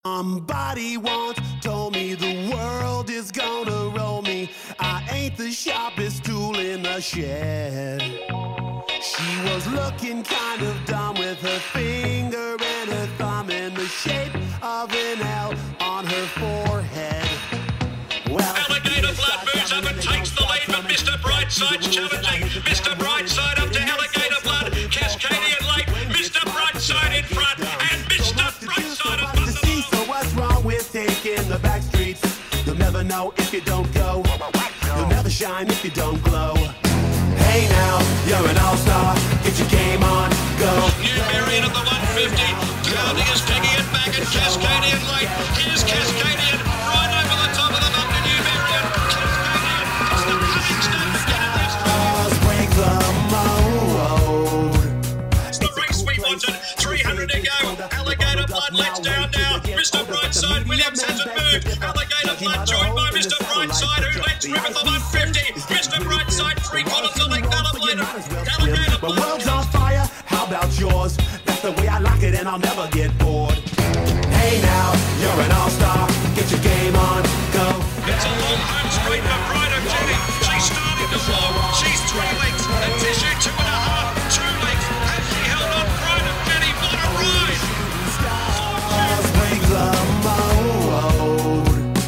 Somebody once told me the world is gonna roll me. I ain't the sharpest tool in the shed. She was looking kind of dumb with her finger and her thumb in the shape of an L on her forehead. Well, Alligator Blood moves up and takes the lead, but Mr. Brightside's challenging. Mr. Brightside up to Alligator Blood. Cascadian late. Mr. Brightside in front, and Mr. Brightside up on the ball. So what's wrong with taking the back streets? You'll never know if you don't go. You'll never shine if you don't glow. Hey now, you're an all-star. Get your game on, go. New Marion at the 150. County is taking it back, and Cascadian late. Here's Cascadian right over the top of the mountain to New Marion. Cascadian, it's the coming step again in this race. Break the mold. It's the race we wanted. 300 to go. Alligator Blood lets down now. Mr. Brightside, Williams hasn't moved. Alligator Blood joined by Mr. Brightside, who lets rip at the 150. Mr. Brightside, 3/4 the length out of later. Alligator The Blood. world's on fire, how about yours? That's the way I like it and I'll never get bored. Hey now, you're an all-star. Get your game on, go. It's a long home straight for Pride of Jenny. She's starting to walk. She's 3 lengths. And Tissue 2.5. 2 lengths. Has she held on Pride of Jenny? What a ride! Break the mold.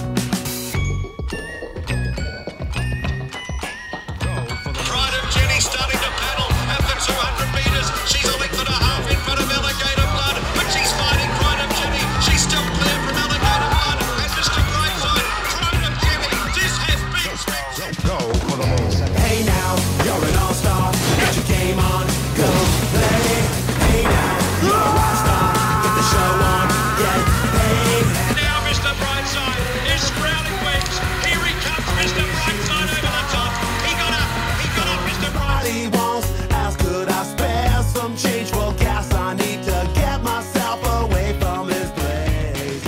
Pride of Jenny starting to paddle at the 200 metres. She's a length and a half in front of Alligator Blood, but she's fighting Pride of Jenny. She's still clear from Alligator Blood. And Mr. Brightside, Pride of Jenny, this has been spectacular. Hey now, you're an all-star. Get your game on, go play. Hey now, you're a rock star. Get the show on, get paid. Now Mr. Brightside is sprouting wings. Here he comes, Mr. Brightside over the top. He got up, Mr. Brightside. Nobody wants ask, could I spare some change for gas? I need to get myself away from this place.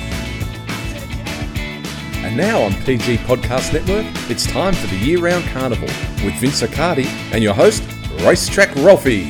And now on PG Podcast Network, it's time for the year-round carnival with Vince Accardi and your host, Racetrack Ralphie.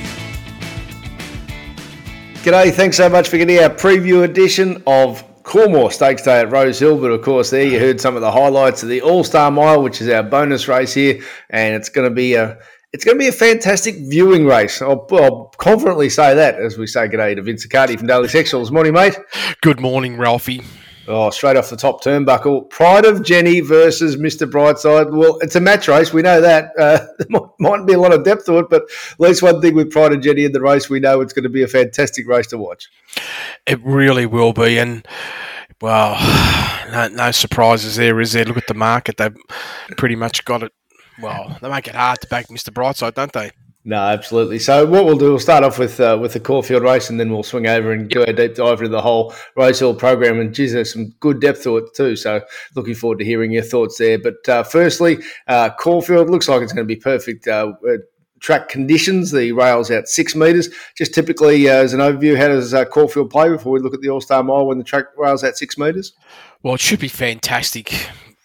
G'day, thanks so much for getting our preview edition of Coolmore Stakes Day at Rose Hill. But of course, there you heard some of the highlights of the All-Star Mile, which is our bonus race here, and it's going to be a fantastic viewing race. I'll confidently say that as we say g'day to Vince Accardi from Daily Sexuals. Morning, mate. Good morning, Ralphie. Oh, straight off the top turnbuckle. Pride of Jenny versus Mr. Brightside. Well, it's a match race. We know that. There might be a lot of depth to it, but at least one thing with Pride of Jenny in the race, we know it's going to be a fantastic race to watch. It really will be. And, well, no surprises there, is there? Look at the market. They've pretty much got it. Well, they make it hard to back Mr. Brightside, don't they? No, absolutely. So what we'll do, we'll start off with the Caulfield race, and then we'll swing over and do a deep dive into the whole Rose Hill program. And geez, there's some good depth to it too. So looking forward to hearing your thoughts there. But firstly, Caulfield looks like it's going to be perfect track conditions. The rail's out 6 metres. Just typically, as an overview, how does Caulfield play before we look at the All-Star Mile when the track rail's out 6 metres? Well, it should be fantastic.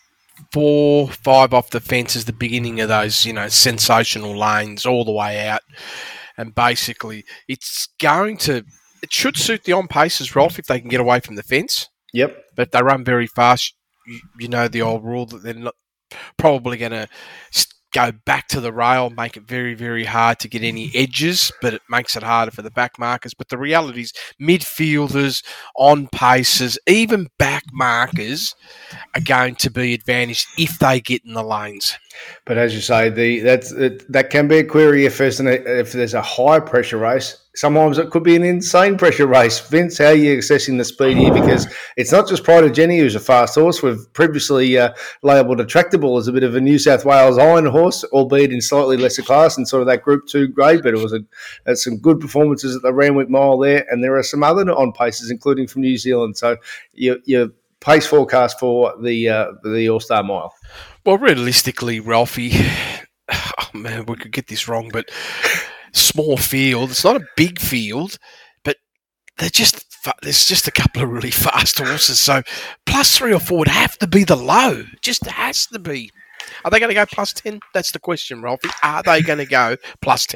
4, 5 off the fence is the beginning of those, sensational lanes all the way out. And basically, it should suit the on-pacers, Rolf, if they can get away from the fence. Yep. But if they run very fast, you know the old rule that they're not probably going to go back to the rail, make it very, very hard to get any edges, but it makes it harder for the back markers. But the reality is midfielders, on-pacers, even back markers are going to be advantaged if they get in the lanes. But as you say, that can be a query if there's a high pressure race. Sometimes it could be an insane pressure race. Vince, how are you assessing the speed here? Because it's not just Pride of Jenny who's a fast horse. We've previously labelled Attractable as a bit of a New South Wales iron horse, albeit in slightly lesser class and sort of that Group 2 grade. But it was some good performances at the Randwick Mile there, and there are some other on paces, including from New Zealand. So your pace forecast for the All-Star Mile. Well, realistically, Ralphie, oh man, we could get this wrong, but small field. It's not a big field, but there's just a couple of really fast horses. So +3 or 4 would have to be the low. Just has to be. Are they going to go +10? That's the question, Ralphie. Are they going to go +10?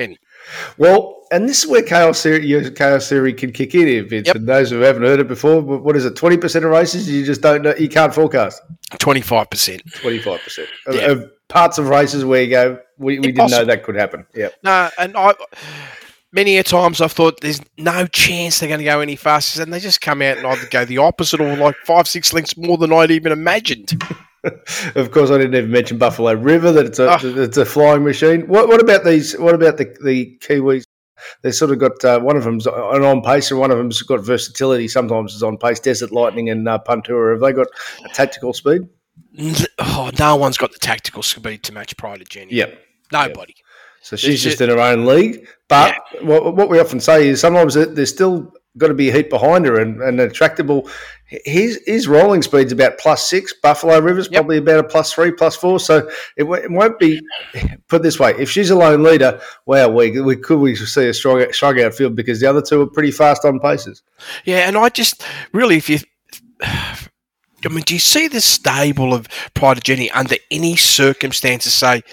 Well, and this is where your chaos theory can kick in here, Vince. Yep. And those who haven't heard it before, what is it? 20% of races you just don't know, you can't forecast. 25%. 25% Yeah. of parts of races where you go, we didn't know that could happen. Yeah. No, and many a times I've thought there's no chance they're going to go any faster, and they just come out and either go the opposite or like 5-6 lengths more than I'd even imagined. Of course, I didn't even mention Buffalo River, that it's a flying machine. What about these? What about the Kiwis? They sort of got one of them's an on pace, and one of them's got versatility. Sometimes it's on pace. Desert Lightning and Puntura, have they got a tactical speed? No one's got the tactical speed to match Pride of Jenny. Yep. Nobody. Yep. So she's just in her own league. But what we often say is sometimes there's still got to be a heat behind her and attractable. His rolling speed's about +6. Buffalo River's probably about a +3, +4. So it won't be, put this way, if she's a lone leader, wow, we see a strong outfield because the other two are pretty fast on paces. Yeah, and I just really, do you see the stable of Pride of Jenny under any circumstances say,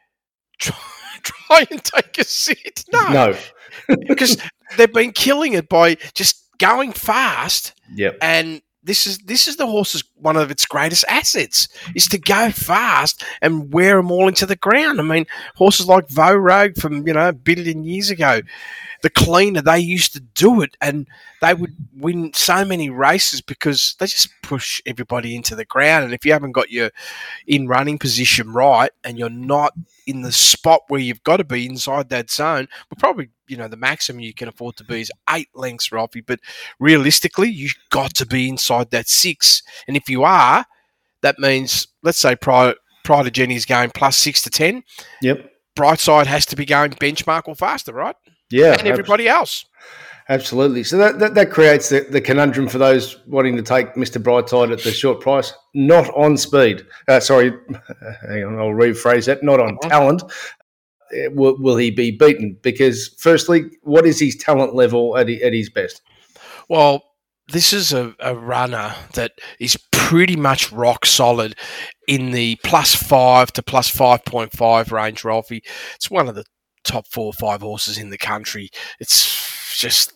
try and take a sit? No. Because they've been killing it by just going fast. Yep. And this is the horse's one of its greatest assets is to go fast and wear them all into the ground. I mean, horses like Vo Rogue from a billion years ago, the cleaner, they used to do it, and they would win so many races because they just push everybody into the ground. And if you haven't got your in running position right and you're not in the spot where you've got to be inside that zone, well, probably the maximum you can afford to be is 8 lengths, Ralphie. But realistically, you've got to be inside that 6. And if you are, that means, let's say Pride of Jenny's going +6 to 10. Yep. Brightside has to be going benchmark or faster, right? Yeah. And everybody else. Absolutely. So that creates the conundrum for those wanting to take Mr. Brightside at the short price, not on speed. Sorry, hang on, I'll rephrase that. Not on talent. Will he be beaten? Because firstly, what is his talent level at his best? Well, this is a runner that is pretty much rock solid in the +5 to +5.5 range, Ralphie. It's one of the top 4 or 5 horses in the country. It's just,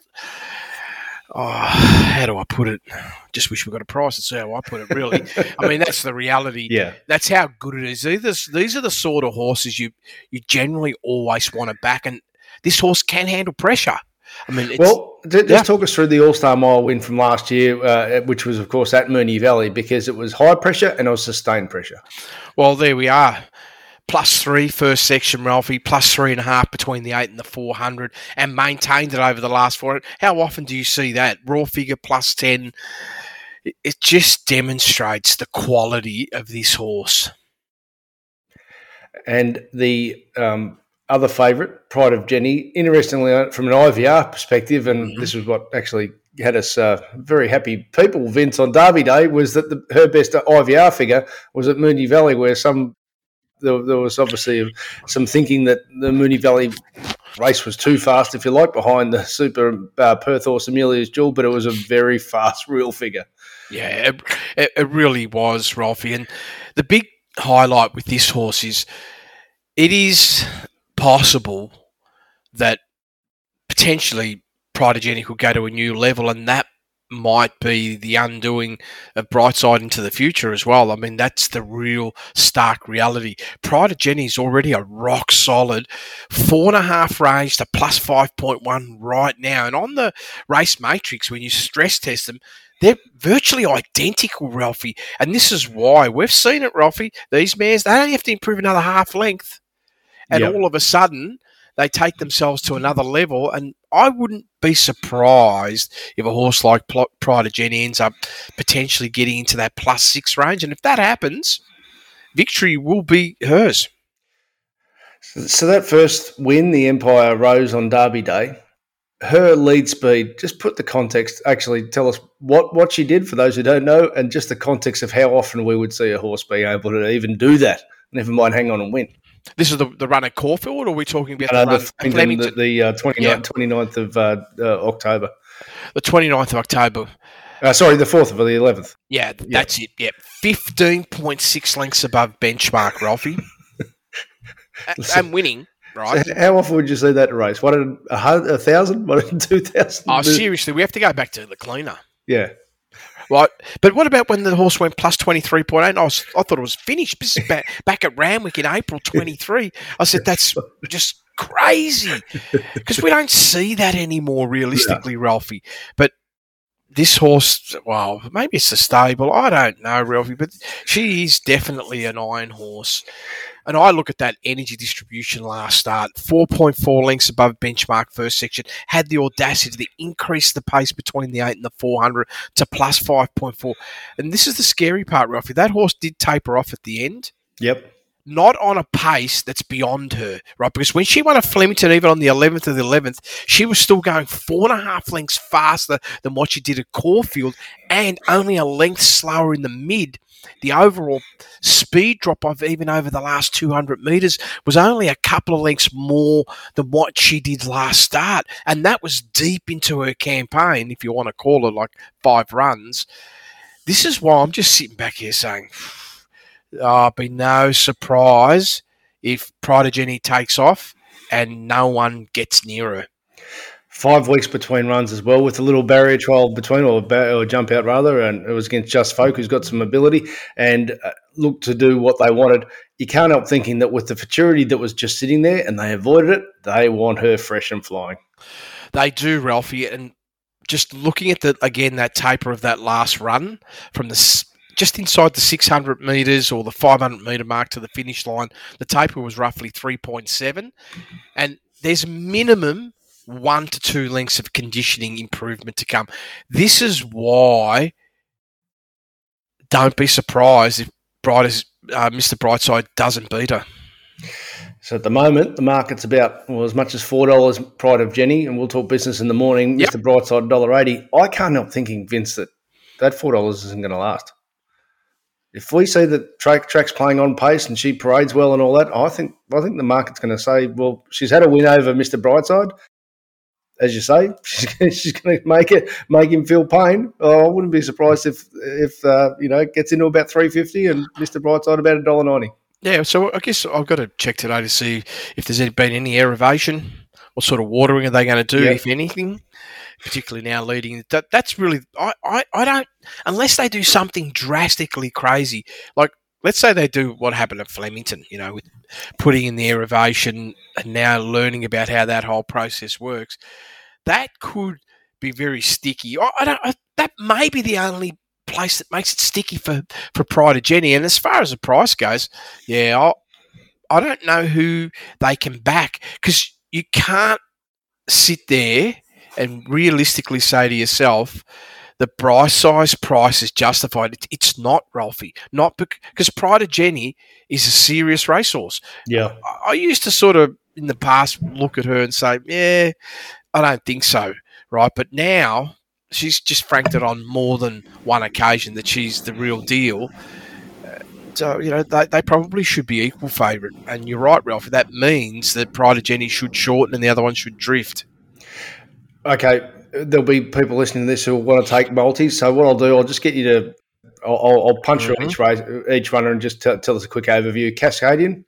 how do I put it? Just wish we got a price. That's how I put it, really. I mean, that's the reality. Yeah. That's how good it is. These are the sort of horses you generally always want to back, and this horse can handle pressure. I mean, just talk us through the All-Star Mile win from last year, which was, of course, at Moonee Valley, because it was high pressure and it was sustained pressure. Well, there we are. +3 first section, Ralphie, +3.5 between the 8 and the 400, and maintained it over the last 400. How often do you see that? Raw figure +10. It just demonstrates the quality of this horse. And the other favourite, Pride of Jenny, interestingly, from an IVR perspective, and this is what actually had us very happy people, Vince, on Derby Day, was that her best IVR figure was at Moonee Valley, where there was obviously some thinking that the Moonee Valley race was too fast, if you like, behind the super Perth horse Amelia's Jewel, but it was a very fast real figure. Yeah, it really was, Ralphie. And the big highlight with this horse is it is possible that potentially Pride of Jenny could go to a new level, and that might be the undoing of Brightside into the future as well. I mean, that's the real stark reality. Pride of Jenny is already a rock solid 4.5 range to +5.1 right now. And on the race matrix, when you stress test them, they're virtually identical, Ralphie. And this is why we've seen it, Ralphie. These mares, they only have to improve another half length. And all of a sudden, they take themselves to another level. And I wouldn't be surprised if a horse like Pride of Jenny ends up potentially getting into that +6 range. And if that happens, victory will be hers. So that first win, the Empire Rose on Derby Day, her lead speed, just put the context, actually tell us what she did for those who don't know, and just the context of how often we would see a horse being able to even do that, never mind hang on and win. This is the run at Caulfield, or are we talking about the 29th of October? The 29th of October. Sorry, the 4th of the 11th. Yeah, that's it. Yeah, 15.6 lengths above benchmark, Ralphie. And winning. right? So how often would you see that race? 1,000? 2,000? Oh, seriously, we have to go back to the cleaner. Yeah. Right, but what about when the horse went plus 23.8? I thought it was finished. This is back at Randwick in April 23. I said, that's just crazy because we don't see that anymore realistically, Ralphie. But this horse, well, maybe it's a stable. I don't know, Ralphie, but she is definitely an iron horse. And I look at that energy distribution last start, 4.4 lengths above benchmark first section, had the audacity to increase the pace between the 8 and the 400 to plus 5.4. And this is the scary part, Ralphie. That horse did taper off at the end. Yep. Not on a pace that's beyond her, right? Because when she won at Flemington, even on the 11th of the 11th, she was still going 4.5 lengths faster than what she did at Caulfield and only a length slower in the mid. The overall speed drop-off, even over the last 200 metres, was only a couple of lengths more than what she did last start. And that was deep into her campaign, if you want to call it like 5 runs. This is why I'm just sitting back here saying, I'll be no surprise if Pride of Jenny takes off and no one gets near her. 5 weeks between runs as well, with a little barrier trial between, or jump out rather, and it was against Just Folk, who's got some ability and looked to do what they wanted. You can't help thinking that with the futurity that was just sitting there and they avoided it, they want her fresh and flying. They do, Ralphie, and just looking at that taper of that last run from the just inside the 600 metres or the 500 metre mark to the finish line, the taper was roughly 3.7, and there's minimum 1 to 2 lengths of conditioning improvement to come. This is why don't be surprised if Mr. Brightside doesn't beat her. So at the moment, the market's about as much as $4 Pride of Jenny, and we'll talk business in the morning. Yep. Mr. Brightside $1.80. I can't help thinking, Vince, that $4 isn't going to last. If we see that track's playing on pace and she parades well and all that, I think the market's going to say, well, she's had a win over Mr. Brightside. As you say, she's going to make him feel pain. Oh, I wouldn't be surprised if it gets into about $3.50 and Mr. Brightside about $1.90. Yeah, so I guess I've got to check today to see if there's been any aerovation. What sort of watering are they going to do, if anything? Particularly now leading. That's really I don't, unless they do something drastically crazy. Like, let's say they do what happened at Flemington, with putting in the aerovation and now learning about how that whole process works. That could be very sticky. That may be the only place that makes it sticky for Pride of Jenny. And as far as the price goes, I don't know who they can back, because you can't sit there and realistically say to yourself, the Brightside price is justified. It's not, Ralphie. Not because Pride of Jenny is a serious racehorse. Yeah. I used to sort of, in the past, look at her and say, yeah, I don't think so, right? But now she's just franked it on more than one occasion that she's the real deal. So, they probably should be equal favourite. And you're right, Ralph. That means that Pride of Jenny should shorten and the other one should drift. Okay, there'll be people listening to this who will want to take multis. So what I'll do, I'll just get you to – I'll punch through each runner and just tell us a quick overview. Cascadian?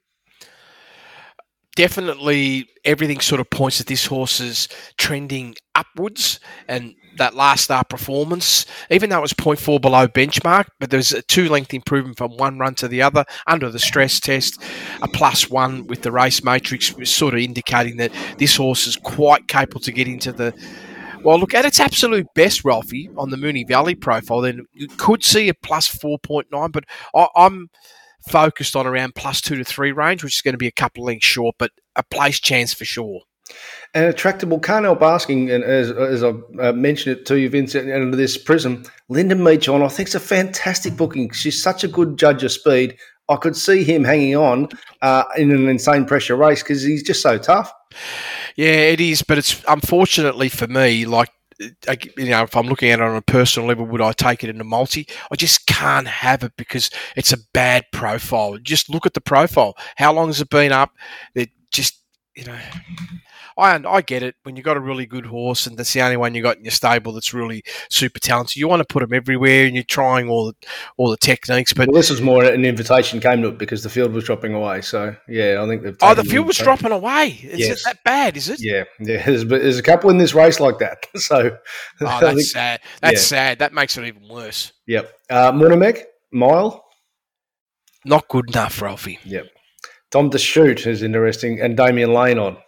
Definitely everything sort of points at this horse is trending upwards, and that last start performance, even though it was 0.4 below benchmark, but there's a 2-length improvement from one run to the other under the stress test, a +1 with the race matrix, was sort of indicating that this horse is quite capable to get into the... Well, look, at its absolute best, Ralphie, on the Moonee Valley profile, then you could see a +4.9, but I'm focused on around +2 to 3 range, which is going to be a couple of lengths short, but a place chance for sure. And attractable, can't help asking, and as I mentioned it to you, Vincent, under this prism, Lyndon Meachon, I think, is a fantastic booking. She's such a good judge of speed. I could see him hanging on in an insane pressure race because he's just so tough. Yeah, it is, but it's unfortunately for me, like, if I'm looking at it on a personal level, would I take it in a multi? I just can't have it because it's a bad profile. Just look at the profile. How long has it been up? you know, I get it. When you've got a really good horse and that's the only one you got in your stable that's really super talented, you want to put them everywhere and you're trying all the techniques. But this was more an invitation came to it because the field was dropping away. So, yeah, I think they've the field was dropping away. Is it that bad, is it? Yeah. There's a couple in this race like that. So, that's sad. That's sad. That makes it even worse. Yep. Munamek, mile. Not good enough, Ralphie. Yep. Tom to Shoot is interesting, and Damien Lane on.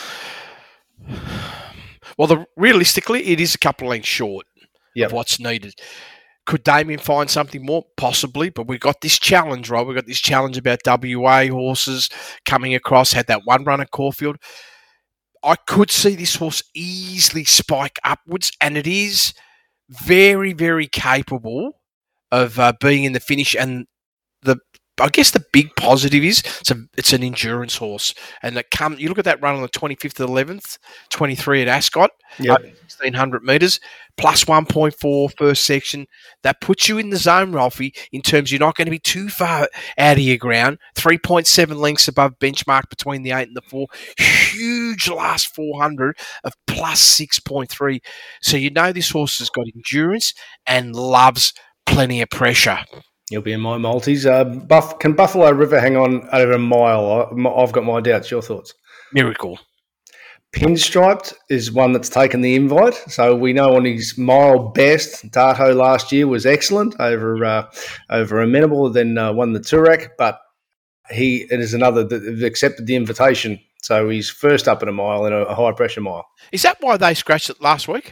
Well, realistically, it is a couple of lengths short of what's needed. Could Damien find something more? Possibly, but we've got this challenge, right? We've got this challenge about WA horses coming across, had that one run at Caulfield. I could see this horse easily spike upwards, and it is very, very capable of being in the finish. And I guess the big positive is it's an endurance horse, and you look at that run on the 25th of the 11th, 23 at Ascot, 1,600 metres, plus 1.4 first section. That puts you in the zone, Ralphie, in terms you're not going to be too far out of your ground. 3.7 lengths above benchmark between the 8 and the 4. Huge last 400 of plus 6.3. So you know this horse has got endurance and loves plenty of pressure. He'll be in my multis. Can Buffalo River hang on over a mile? I've got my doubts. Your thoughts? Miracle. Pinstriped is one that's taken the invite. So we know on his mile best, Dato last year was excellent over Amenable, then won the Toorak. But it is another that accepted the invitation. So he's first up in a mile in a high pressure mile. Is that why they scratched it last week?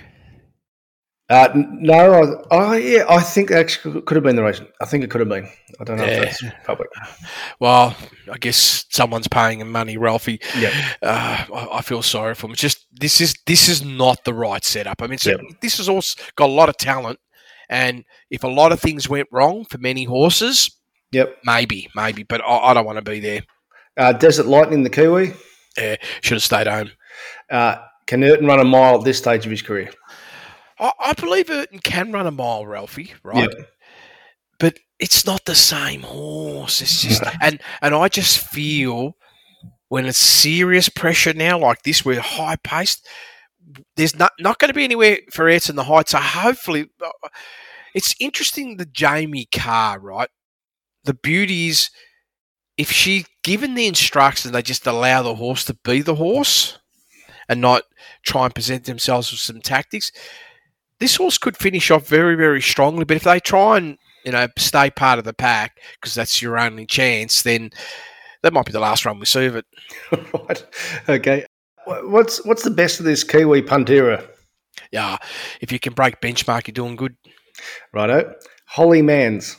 No, I think it actually could have been the reason. I think it could have been. I don't know if that's public. Well, I guess someone's paying him money, Ralphie. Yeah. I feel sorry for him. It's just this is not the right setup. I mean, this has also got a lot of talent, and if a lot of things went wrong for many horses, maybe, but I don't want to be there. Desert Lightning, the Kiwi. Yeah, should have stayed home. Can Urton run a mile at this stage of his career? I believe Urton can run a mile, Ralphie, right? Yep. But it's not the same horse. It's just and I just feel when it's serious pressure now like this, we're high paced. There's not going to be anywhere for Urton the height. So hopefully, it's interesting. The Jamie Carr, right? The beauty is if she given the instructions, they just allow the horse to be the horse and not try and present themselves with some tactics. This horse could finish off very, very strongly, but if they try and stay part of the pack because that's your only chance, then that might be the last run we see of it. Right. Okay. What's the best of this Kiwi Puntera? Yeah, if you can break benchmark, you're doing good. Righto. Holly Mans.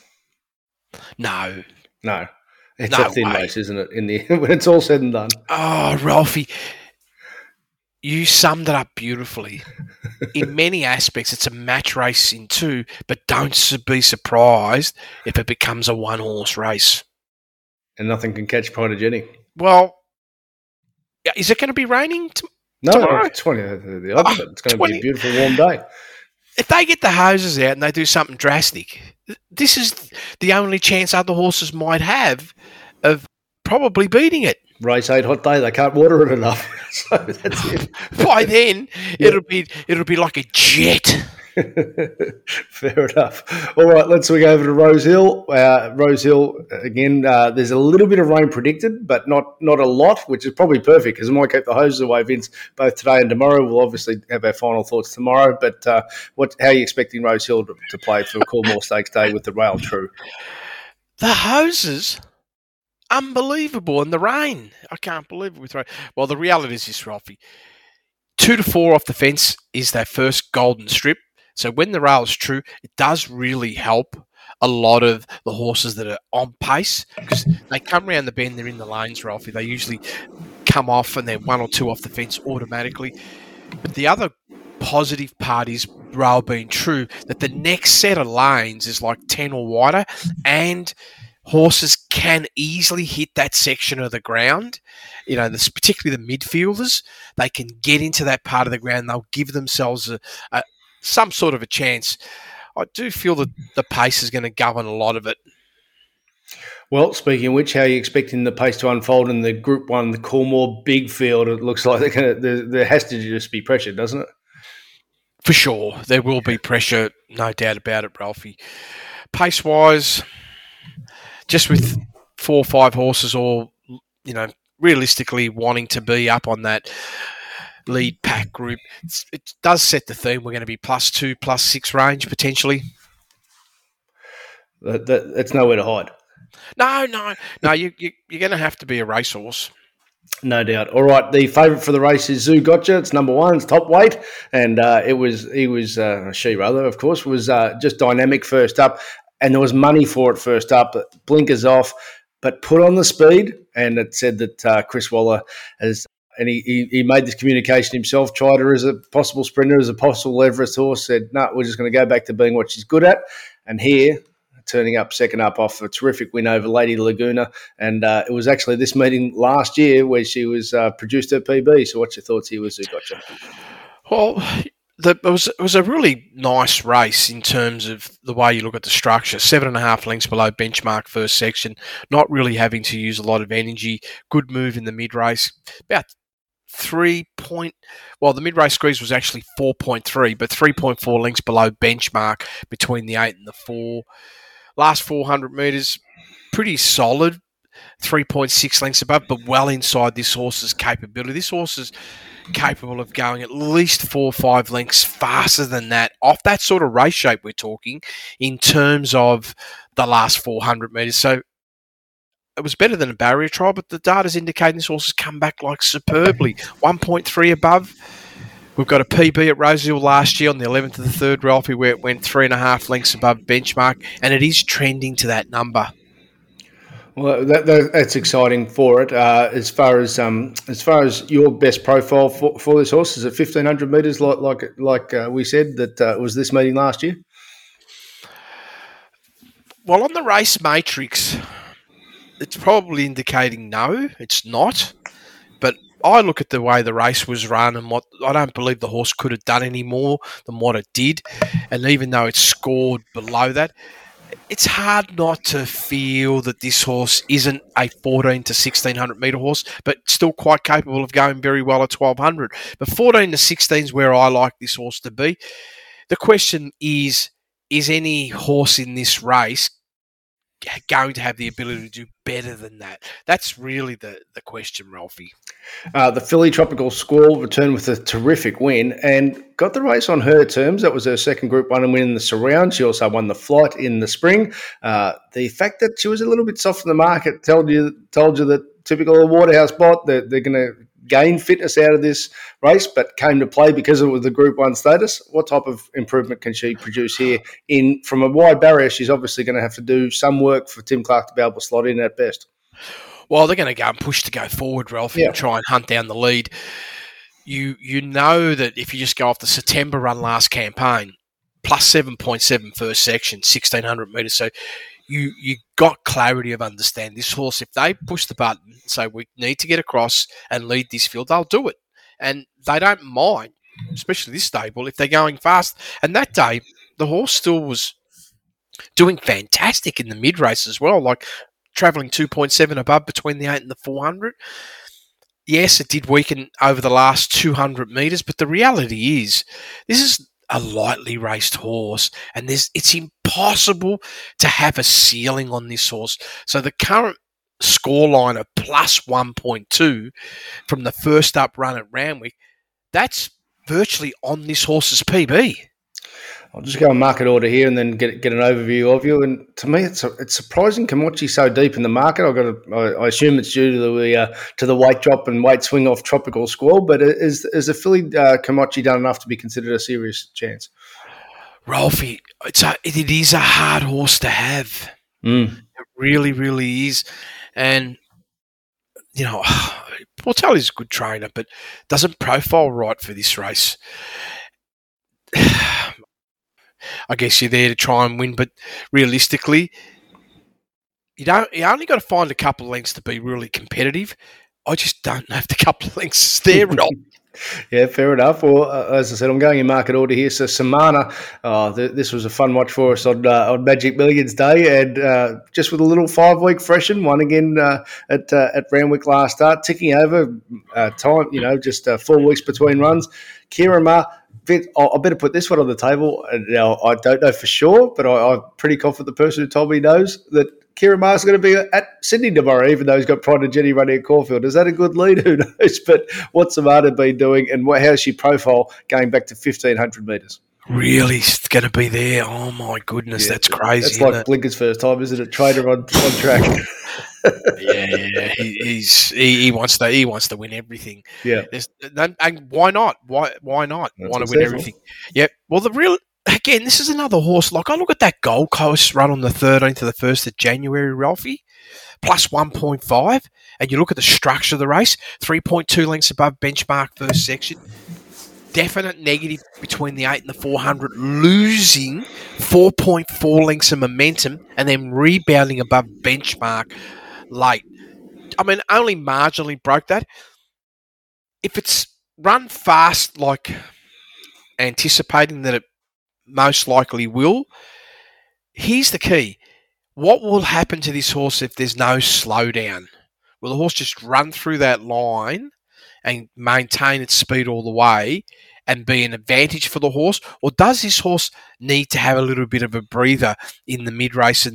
No. It's a thin race, isn't it? When it's all said and done. Oh, Ralphie. You summed it up beautifully. In many aspects, it's a match race in two, but don't be surprised if it becomes a one-horse race. And nothing can catch Pride of Jenny. Well, is it going to be raining tomorrow? It's the opposite. It's going to be a beautiful, warm day. If they get the hoses out and they do something drastic, this is the only chance other horses might have of probably beating it. Race 8 hot day, they can't water it enough. So that's it. By then, it'll be like a jet. Fair enough. All right, let's swing over to Rose Hill. Rose Hill, again, there's a little bit of rain predicted, but not a lot, which is probably perfect because it might keep the hoses away, Vince, both today and tomorrow. We'll obviously have our final thoughts tomorrow, but how are you expecting Rose Hill to play for Coolmore Stakes Day with the rail true? The hoses... unbelievable. And the rain. I can't believe it with rain. Well, the reality is this, Ralphie. 2 to 4 off the fence is that first golden strip. So when the rail is true, it does really help a lot of the horses that are on pace because they come around the bend, they're in the lanes, Ralphie. They usually come off and they're 1 or 2 off the fence automatically. But the other positive part is rail being true, that the next set of lanes is like 10 or wider and horses can easily hit that section of the ground. Particularly the midfielders, they can get into that part of the ground. They'll give themselves some sort of a chance. I do feel that the pace is going to govern a lot of it. Well, speaking of which, how are you expecting the pace to unfold in the Group 1, the Coolmore big field? It looks like there has to just be pressure, doesn't it? For sure, there will be pressure, no doubt about it, Ralphie. Pace-wise, just with 4 or 5 horses all, realistically wanting to be up on that lead pack group, it does set the theme. We're going to be +2, +6 range, potentially. That's nowhere to hide. No. You're going to have to be a racehorse. No doubt. All right, the favourite for the race is Zoo Gotcha. It's number 1. It's top weight, and she of course, was just dynamic first up, and there was money for it first up. Blinkers off, but put on the speed, and it said that Chris Waller has. And he made this communication himself, tried her as a possible sprinter, as a possible Everest horse, said, no, we're just going to go back to being what she's good at. And here, turning up second up off a terrific win over Lady Laguna. And it was actually this meeting last year where she was produced her PB. So what's your thoughts here with Zoo Gotcha? Well, it was a really nice race in terms of the way you look at the structure. 7.5 lengths below benchmark first section, not really having to use a lot of energy. Good move in the mid-race. About the mid-race squeeze was actually 4.3, but 3.4 lengths below benchmark between the 8 and the 4. Last 400 metres, pretty solid, 3.6 lengths above, but well inside this horse's capability. This horse is capable of going at least 4 or 5 lengths faster than that, off that sort of race shape we're talking, in terms of the last 400 metres. So it was better than a barrier trial, but the data's indicating this horse has come back like superbly. 1.3 above. We've got a PB at Rosehill last year on the 11th of the 3rd, Ralphie, where it went 3.5 lengths above benchmark, and it is trending to that number. Well, that's exciting for it. As far as your best profile for this horse, is it 1,500 metres like we said that was this meeting last year? Well, on the race matrix, it's probably indicating no, it's not. But I look at the way the race was run and what I don't believe the horse could have done any more than what it did. And even though it scored below that, it's hard not to feel that this horse isn't a 14 to 1,600 metre horse, but still quite capable of going very well at 1,200. But 14 to 16 is where I like this horse to be. The question is any horse in this race going to have the ability to do better than that? That's really the question, Ralphie. The filly Tropical Squall returned with a terrific win and got the race on her terms. That was her second Group 1 and win in the Surround. She also won the Flight in the spring. The fact that she was a little bit soft in the market told you that typical of Waterhouse bot, they're going to gain fitness out of this race, but came to play because it was the Group 1 status. What type of improvement can she produce here? From a wide barrier, she's obviously going to have to do some work for Tim Clark to be able to slot in at best. Well, they're going to go and push to go forward, Ralph, and try and hunt down the lead. You know that if you just go off the September run last campaign, plus 7.7 first section, 1,600 metres. So you got clarity of understand this horse. If they push the button and say we need to get across and lead this field, they'll do it. And they don't mind, especially this stable, if they're going fast. And that day, the horse still was doing fantastic in the mid-race as well, like travelling 2.7 above between the 8 and the 400. Yes, it did weaken over the last 200 metres, but the reality is this is a lightly raced horse, and it's impossible to have a ceiling on this horse. So the current scoreline of plus 1.2 from the first up run at Randwick, that's virtually on this horse's PB. I'll just go and market order here and then get an overview of you. And to me, it's surprising Kamachi's so deep in the market. I assume it's due to the weight drop and weight swing off Tropical Squall. But is the filly Kamachi done enough to be considered a serious chance? Ralphie, it is a hard horse to have. It really, really is. And Portelli's a good trainer, but doesn't profile right for this race. I guess you're there to try and win, but realistically, you only got to find a couple of lengths to be really competitive. I just don't know if the couple of lengths is there, Rob. Yeah, fair enough. Well, as I said, I'm going in market order here. So Samana, this was a fun watch for us on Magic Millions Day, and just with a little 5-week freshen, won again at Randwick last start, ticking over time. Just 4 weeks between runs. Kira Ma, I better put this one on the table. Now I don't know for sure, but I'm pretty confident the person who told me knows that Kira Ma's going to be at Sydney tomorrow, even though he's got Pride and Jenny running at Caulfield. Is that a good lead? Who knows? But what's Samana been doing, and how's she profile going back to 1,500 metres? Really going to be there? Oh, my goodness, that's crazy. That's like Blinker's first time, isn't it? Trader on track. Yeah, he wants to win everything. Yeah, and why not? Why not? Want to win everything? Yep. Well, again, this is another horse. Like, I look at that Gold Coast run on the 13th to the 1st of January, Ralphie, plus 1.5, and you look at the structure of the race, 3.2 lengths above benchmark first section. Definite negative between the 8 and the 400, losing 4.4 lengths of momentum and then rebounding above benchmark late. I mean, only marginally broke that. If it's run fast, like anticipating that it most likely will, here's the key. What will happen to this horse if there's no slowdown? Will the horse just run through that line and maintain its speed all the way and be an advantage for the horse? Or does this horse need to have a little bit of a breather in the mid-race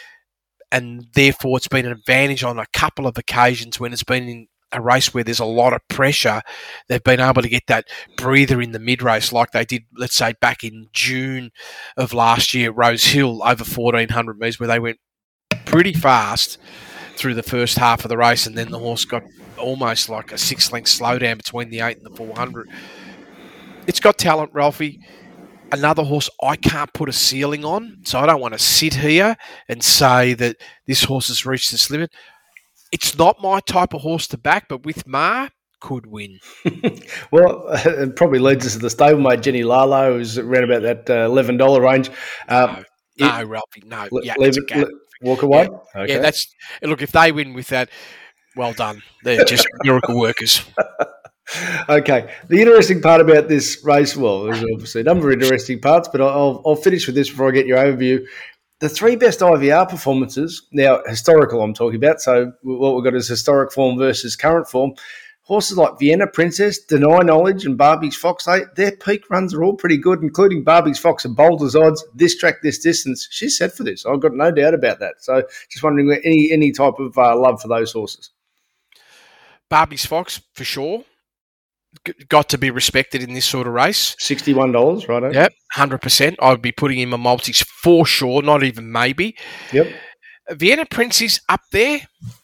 and therefore it's been an advantage on a couple of occasions when it's been in a race where there's a lot of pressure, they've been able to get that breather in the mid-race like they did, let's say, back in June of last year at Rose Hill over 1,400 metres, where they went pretty fast through the first half of the race, and then the horse got almost like a 6-length slowdown between the 8 and the 400. It's got talent, Ralphie. Another horse I can't put a ceiling on, so I don't want to sit here and say that this horse has reached this limit. It's not my type of horse to back, but with Ma, could win. Well, it probably leads us to the stablemate Jenny Lalo, who's around about that $11 range. No, Ralphie, no. Walk away? Yeah, okay. Yeah, that's... Look, if they win with that, well done. They're just miracle workers. Okay. The interesting part about this race, well, there's obviously a number of interesting parts, but I'll finish with this before I get your overview. The 3 best IVR performances, now historical I'm talking about, so what we've got is historic form versus current form. Horses like Vienna Princess, Deny Knowledge, and Barbie's Fox, their peak runs are all pretty good, including Barbie's Fox and Boulder's Odds. This track, this distance, she's set for this. I've got no doubt about that. So just wondering any type of love for those horses. Barbie's Fox, for sure. Got to be respected in this sort of race. $61, right? Yep, 100%. I would be putting in my multis for sure, not even maybe. Yep. Vienna Prince is up there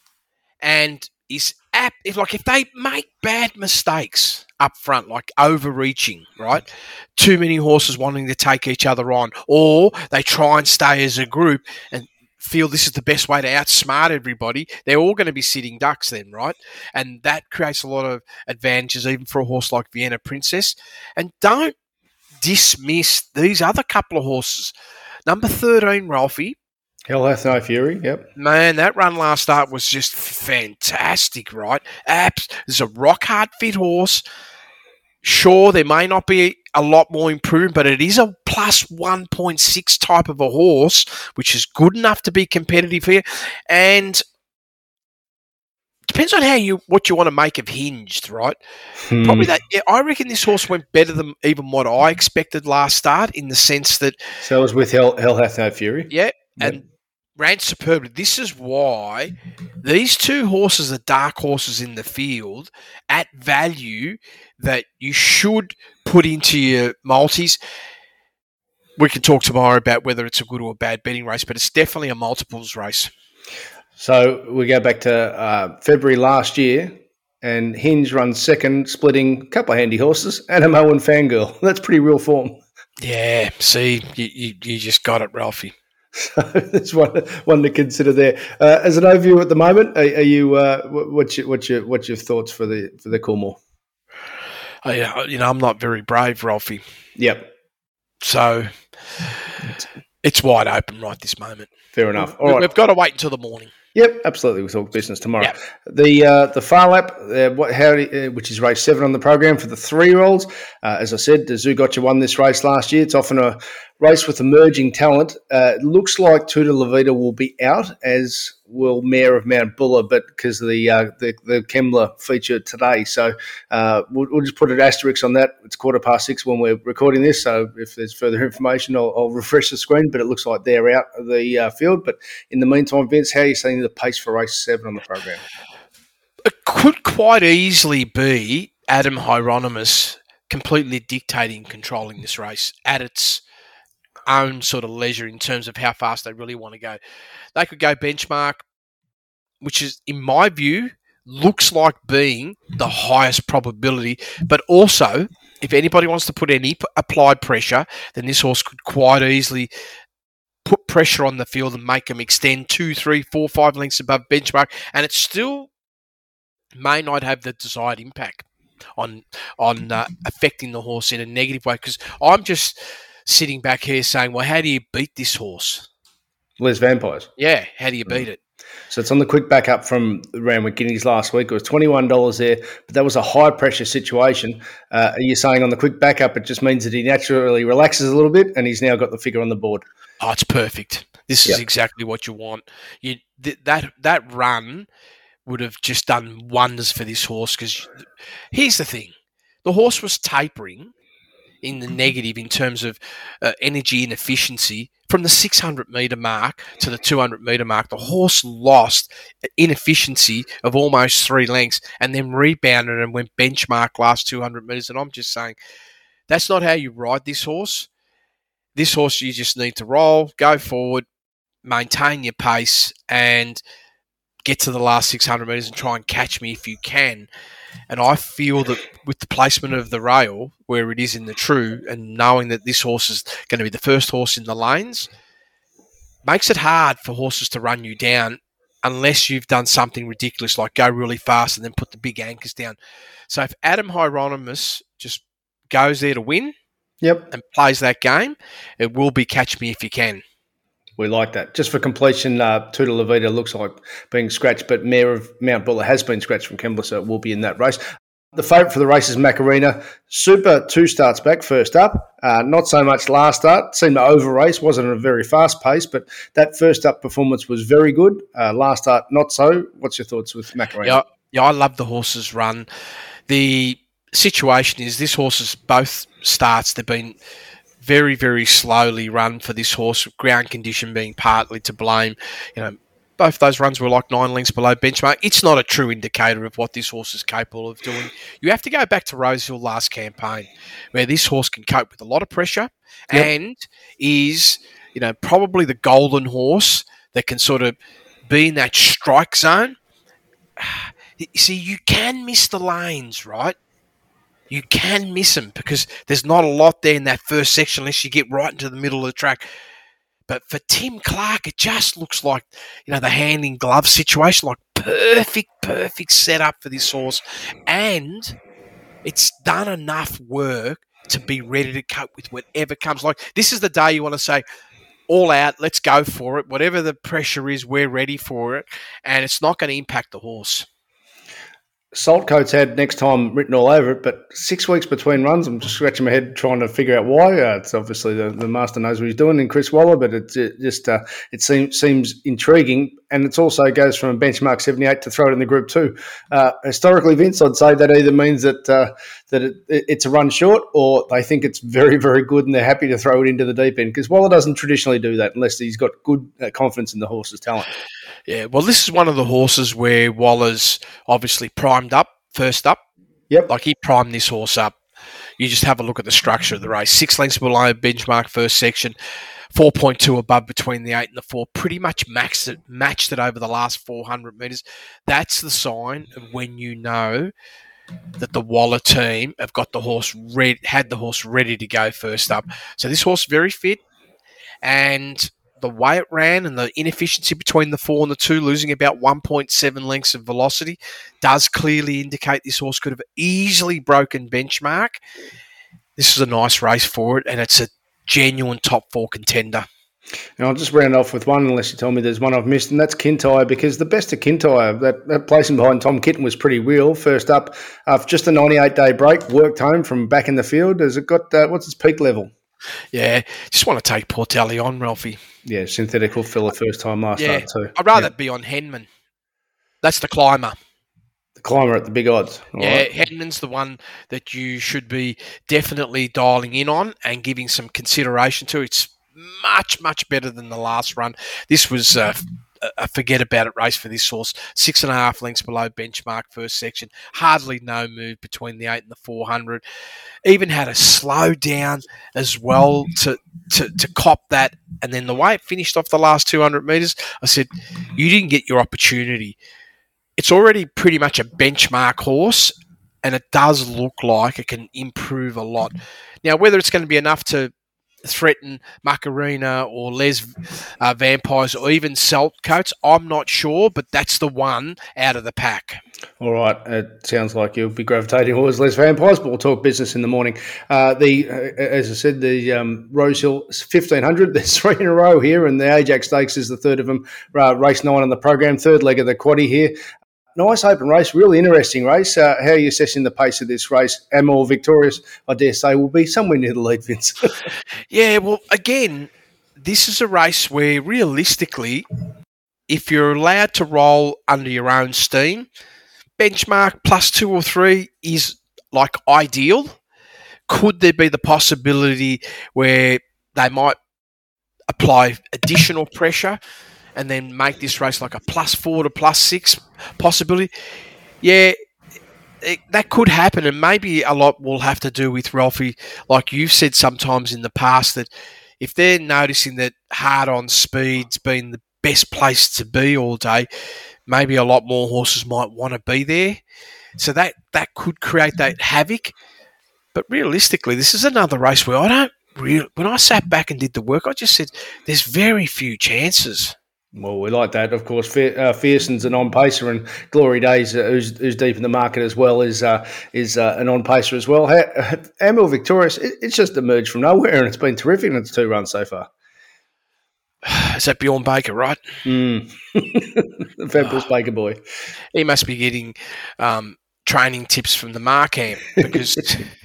and is if they make bad mistakes up front, like overreaching, right? Too many horses wanting to take each other on, or they try and stay as a group and feel this is the best way to outsmart everybody, they're all going to be sitting ducks then, right? And that creates a lot of advantages even for a horse like Vienna Princess. And don't dismiss these other couple of horses. Number 13, Ralphie. Hell Hath No Fury, yep. Man, that run last start was just fantastic, right? It's a rock-hard fit horse. Sure, there may not be a lot more improvement, but it is a plus 1.6 type of a horse, which is good enough to be competitive here. And depends on what you want to make of Hinged, right? Probably that. Yeah, I reckon this horse went better than even what I expected last start, in the sense that. So it was with Hell Hath No Fury. Yeah, and ran superbly. This is why these two horses are dark horses in the field at value that you should put into your multis. We can talk tomorrow about whether it's a good or a bad betting race, but it's definitely a multiples race. So we go back to February last year, and Hinge runs second, splitting a couple of handy horses, Animo and Fangirl. That's pretty real form. Yeah, see, you just got it, Ralphie. So there's one to consider there. As an overview at the moment, are you what's your thoughts for the Coolmore? I'm not very brave, Ralphie. Yep. So it's wide open right this moment. Fair enough. All right. We've got to wait until the morning. Yep, absolutely. We'll talk business tomorrow. Yep. The Far Lap, which is race 7 on the program for the 3-year-olds. As I said, the Zougotcha won this race last year. It's often a race with emerging talent. It looks like Tutor La Vida will be out, as will Mayor of Mount Buller, but because of the Kembla feature today. So we'll just put an asterisk on that. It's 6:15 when we're recording this, so if there's further information, I'll refresh the screen, but it looks like they're out of the field. But in the meantime, Vince, how are you seeing the pace for race 7 on the program? It could quite easily be Adam Hieronymus completely dictating and controlling this race at its own sort of leisure in terms of how fast they really want to go. They could go benchmark, which is, in my view, looks like being the highest probability. But also, if anybody wants to put any applied pressure, then this horse could quite easily put pressure on the field and make them extend 2, 3, 4, 5 lengths above benchmark, and it still may not have the desired impact on affecting the horse in a negative way. Because I'm just sitting back here saying, well, how do you beat this horse? Les Vampires. Yeah, how do you beat it? So it's on the quick backup from Randwick Guineas last week. It was $21 there, but that was a high-pressure situation. Are you saying on the quick backup it just means that he naturally relaxes a little bit and he's now got the figure on the board? Oh, it's perfect. This is exactly what you want. That run would have just done wonders for this horse, because here's the thing. The horse was tapering in the negative in terms of energy and efficiency from the 600-metre mark to the 200-metre mark. The horse lost inefficiency of almost 3 lengths and then rebounded and went benchmark last 200 metres. And I'm just saying, that's not how you ride this horse. This horse, you just need to roll, go forward, maintain your pace, and get to the last 600 metres and try and catch me if you can. And I feel that with the placement of the rail, where it is in the true, and knowing that this horse is going to be the first horse in the lanes, makes it hard for horses to run you down unless you've done something ridiculous like go really fast and then put the big anchors down. So if Adam Hieronymus just goes there to win and plays that game, it will be catch me if you can. We like that. Just for completion, Tutor La Vida looks like being scratched, but Mayor of Mount Buller has been scratched from Kembla, so it will be in that race. The favourite for the race is Macarena. Super 2 starts back, first up. Not so much last start. Seemed to over-race. Wasn't a very fast pace, but that first up performance was very good. Last start, not so. What's your thoughts with Macarena? Yeah, I love the horse's run. The situation is this horse's both starts, they've been very, very slowly run for this horse, ground condition being partly to blame. Both those runs were like 9 lengths below benchmark. It's not a true indicator of what this horse is capable of doing. You have to go back to Rosehill last campaign, where this horse can cope with a lot of pressure and is, probably the golden horse that can sort of be in that strike zone. You see, you can miss the lanes, right? You can miss them because there's not a lot there in that first section unless you get right into the middle of the track. But for Tim Clark, it just looks like, the hand in glove situation, like perfect setup for this horse. And it's done enough work to be ready to cope with whatever comes. Like, this is the day you want to say, all out, let's go for it. Whatever the pressure is, we're ready for it. And it's not going to impact the horse. Saltcoats had next time written all over it, but 6 weeks between runs. I'm just scratching my head trying to figure out why. It's obviously the master knows what he's doing in Chris Waller, but it seems intriguing, and it also goes from a benchmark 78 to throw it in the Group 2. Historically, Vince, I'd say that either means that it's a run short, or they think it's very, very good and they're happy to throw it into the deep end, because Waller doesn't traditionally do that unless he's got good confidence in the horse's talent. Yeah, well, this is one of the horses where Waller's obviously primed up, first up. Yep. Like, he primed this horse up. You just have a look at the structure of the race. 6 lengths below benchmark first section, 4.2 above between the 8 and the 4. Pretty much matched it over the last 400 metres. That's the sign of when you know that the Waller team have got the horse had the horse ready to go first up. So this horse very fit, and the way it ran and the inefficiency between the 4 and the 2, losing about 1.7 lengths of velocity, does clearly indicate this horse could have easily broken benchmark. This is a nice race for it, and it's a genuine top 4 contender. And I'll just round off with one, unless you tell me there's one I've missed, and that's Kintyre, because the best of Kintyre, that placing behind Tom Kitten was pretty real. First up, just a 98-day break, worked home from back in the field. Has it got, what's its peak level? Yeah, just want to take Portelli on, Ralphie. Yeah, synthetic hoof filler first time last start too. I'd rather be on Henman. That's the climber. The climber at the big odds. Right. Henman's the one that you should be definitely dialing in on and giving some consideration to. It's much, much better than the last run. This was a forget about it race for this horse. 6.5 lengths below benchmark first section. Hardly no move between the 8 and the 400. Even had a slow down as well to cop that. And then the way it finished off the last 200 metres, I said, you didn't get your opportunity. It's already pretty much a benchmark horse, and it does look like it can improve a lot. Now, whether it's going to be enough to threaten Macarena or Les Vampires or even Saltcoats, I'm not sure, but that's the one out of the pack. All right. It sounds like you'll be gravitating towards Les Vampires, but we'll talk business in the morning. As I said, the Rosehill 1500, there's 3 in a row here, and the Ajax Stakes is the third of them. Race 9 on the program, third leg of the quaddie here. Nice open race, really interesting race. How are you assessing the pace of this race? Amor Victorious, I dare say, will be somewhere near the lead, Vince. Yeah, well, again, this is a race where realistically, if you're allowed to roll under your own steam, benchmark +2 or 3 is like ideal. Could there be the possibility where they might apply additional pressure and then make this race like a +4 to +6 possibility? Yeah, that could happen, and maybe a lot will have to do with Ralphie, like you've said sometimes in the past, that if they're noticing that hard-on speed's been the best place to be all day, maybe a lot more horses might want to be there. So that could create that havoc. But realistically, this is another race where when I sat back and did the work, I just said there's very few chances. Well, we like that. Of course, Fearson's an on-pacer, and Glory Days, who's deep in the market as well, is an on-pacer as well. Amor Victorious, it's just emerged from nowhere, and it's been terrific in its 2 runs so far. Is that Bjorn Baker, right? Fabulous Baker boy. He must be getting training tips from the Markham, because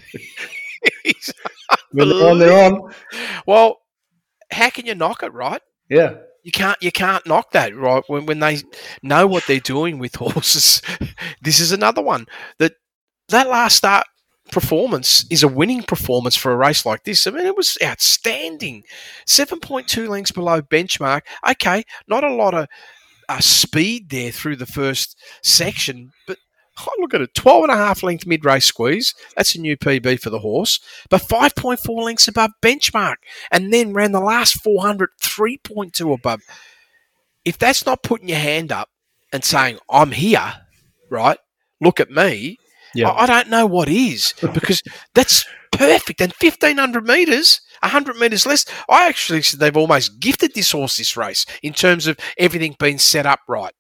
When they're on. Well, how can you knock it, right? Yeah. You can't knock that, right? When they know what they're doing with horses. This is another one that last start performance is a winning performance for a race like this. I mean, it was outstanding. 7.2 lengths below benchmark. Okay, not a lot of speed there through the first section, but look at it, 12.5 length mid-race squeeze. That's a new PB for the horse, but 5.4 lengths above benchmark, and then ran the last 400 3.2 above. If that's not putting your hand up and saying, I'm here, right, look at me, yeah. I don't know what is, because that's perfect. And 1,500 metres, 100 metres less, I actually said they've almost gifted this horse this race in terms of everything being set up right.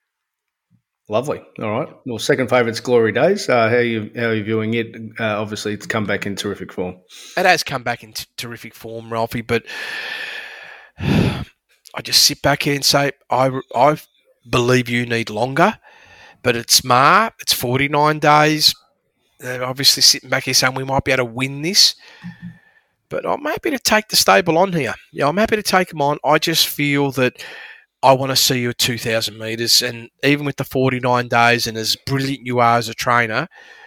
Lovely. All right. Well, second favourite's Glory Days. How are you viewing it? Obviously, it's come back in terrific form. It has come back in terrific form, Ralphie, but I just sit back here and say, I believe you need longer, but it's it's 49 days. They're obviously sitting back here saying we might be able to win this, but I'm happy to take the stable on here. Yeah, I'm happy to take them on. I just feel that I want to see you at 2,000 metres, and even with the 49 days and as brilliant you are as a trainer,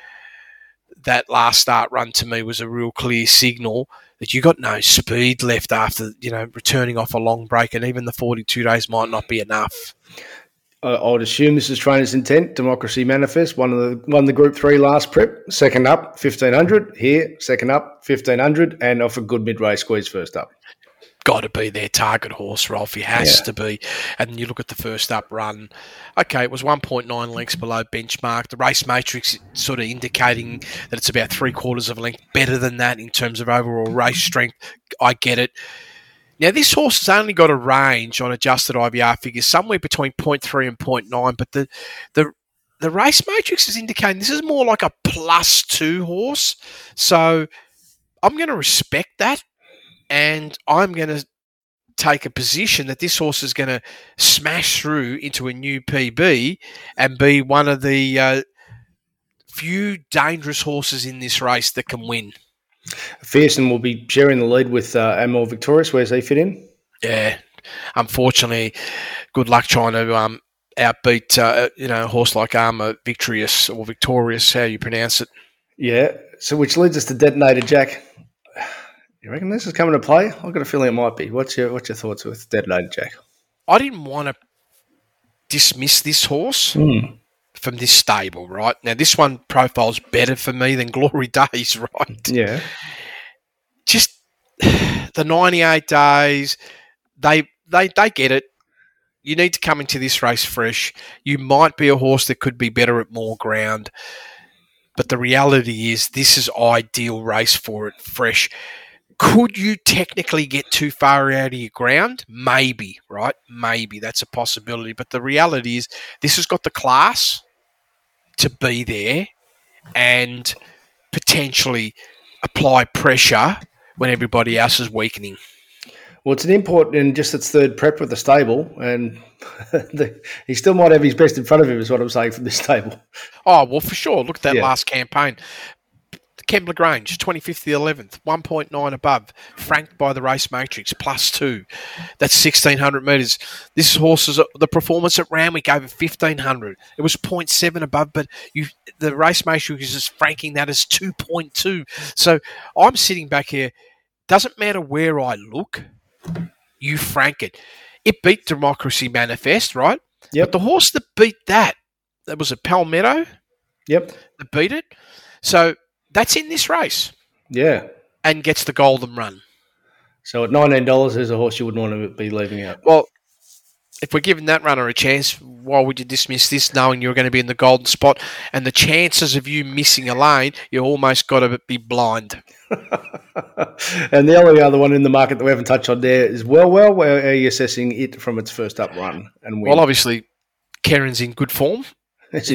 that last start run to me was a real clear signal that you got no speed left after, returning off a long break, and even the 42 days might not be enough. I would assume this is trainer's intent. Democracy Manifest won the Group 3 last prep. Second up, 1,500. Here, second up, 1,500, and off a good mid-race squeeze first up. Got to be their target horse, Ralphie. Has to be. And you look at the first up run. Okay, it was 1.9 lengths below benchmark. The race matrix sort of indicating that it's about 3/4 of a length better than that in terms of overall race strength. I get it. Now, this horse has only got a range on adjusted IVR figures somewhere between 0.3 and 0.9, but the race matrix is indicating this is more like a +2 horse. So I'm going to respect that, and I'm going to take a position that this horse is going to smash through into a new PB and be one of the few dangerous horses in this race that can win. Fearson will be sharing the lead with Amor Victorious. Where's he fit in? Yeah, unfortunately, good luck trying to outbeat a horse like Armour Victorious or Victorious, how you pronounce it. Yeah. So which leads us to Detonator Jack. You reckon this is coming to play? I've got a feeling it might be. What's your thoughts with Detonator Jack? I didn't want to dismiss this horse from this stable, right? Now, this one profiles better for me than Glory Days, right? Yeah. Just the 98 days, they get it. You need to come into this race fresh. You might be a horse that could be better at more ground, but the reality is this is ideal race for it, fresh. Could you technically get too far out of your ground? Maybe, right? Maybe. That's a possibility. But the reality is this has got the class to be there and potentially apply pressure when everybody else is weakening. Well, it's an import in just its third prep with the stable, and he still might have his best in front of him, is what I'm saying, from this stable. Oh, well, for sure. Look at that last campaign. Kembla Grange, 25th to the 11th, 1.9 above, franked by the race matrix, +2. That's 1,600 metres. This horse is the performance at Randwick over 1,500. It was 0.7 above, but the race matrix is just franking that as 2.2. So I'm sitting back here. Doesn't matter where I look, you frank it. It beat Democracy Manifest, right? Yep. But the horse that beat that was a Palmetto. Yep. That beat it. So that's in this race. Yeah. And gets the golden run. So at $19, there's a horse you wouldn't want to be leaving out. Well, if we're giving that runner a chance, why would you dismiss this knowing you're going to be in the golden spot? And the chances of you missing a lane, you almost got to be blind. And the only other one in the market that we haven't touched on there is Well. Where are you assessing it from its first up run and win? Well, obviously, Keren's in good form. He's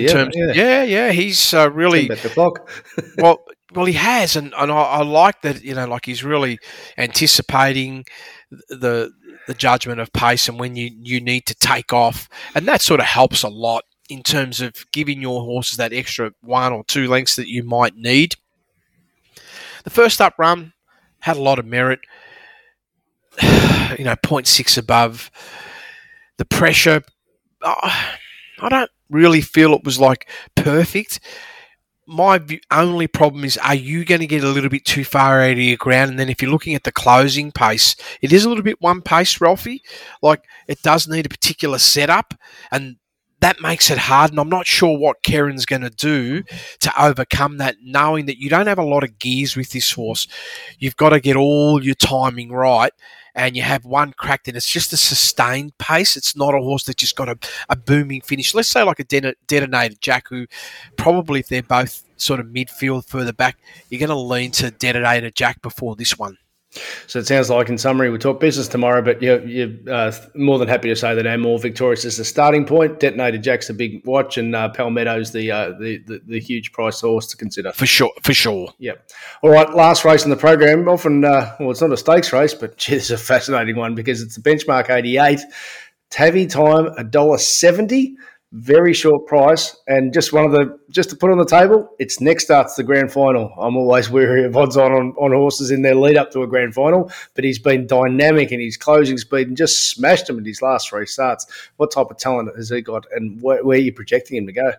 really bet the clock. well, he has, and I like that. Like he's really anticipating the judgment of pace and when you need to take off, and that sort of helps a lot in terms of giving your horses that extra 1 or 2 lengths that you might need. The first up run had a lot of merit. 0.6 above. The pressure, I don't really feel it was like perfect. My only problem is, are you going to get a little bit too far out of your ground? And then if you're looking at the closing pace, it is a little bit one pace, Ralphie. Like, it does need a particular setup, and that makes it hard. And I'm not sure what Keren's going to do to overcome that, knowing that you don't have a lot of gears with this horse. You've got to get all your timing right, and you have one cracked, and it's just a sustained pace. It's not a horse that just got a booming finish. Let's say like a Detonator Jack, who probably, if they're both sort of midfield further back, you're going to lean to Detonator Jack before this one. So it sounds like, in summary, we'll talk business tomorrow, but you're more than happy to say that Amor Victorious is the starting point. Detonator Jack's a big watch, and Palmetto's the huge price horse to consider. For sure. Yep. All right, last race in the program. Often, it's not a stakes race, but it's a fascinating one because it's the Benchmark 88. Tavi time, $1.70. Very short price, and just to put on the table, it's next starts the grand final. I'm always wary of odds on horses in their lead up to a grand final, but he's been dynamic in his closing speed and just smashed him in his last 3 starts. What type of talent has he got, and where are you projecting him to go?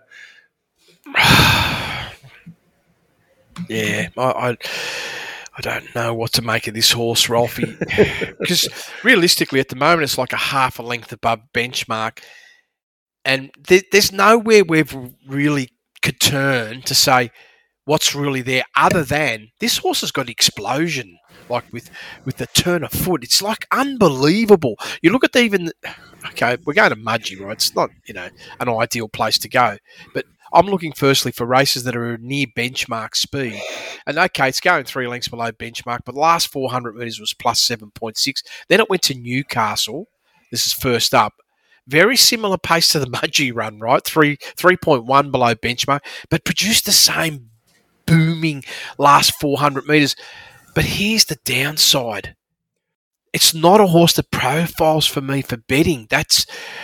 Yeah, I don't know what to make of this horse, Ralphie, because realistically at the moment it's like a half a length above Benchmark. And there's nowhere we've really could turn to say what's really there, other than this horse has got explosion, like with the turn of foot. It's like unbelievable. You look at we're going to Mudgee, right? It's not, an ideal place to go. But I'm looking firstly for races that are near benchmark speed. And okay, it's going 3 lengths below benchmark, but the last 400 metres was plus 7.6. Then it went to Newcastle. This is first up. Very similar pace to the Mudgee run, right? 3.1 below benchmark, but produced the same booming last 400 metres. But here's the downside. it's not a horse that profiles for me for betting. That's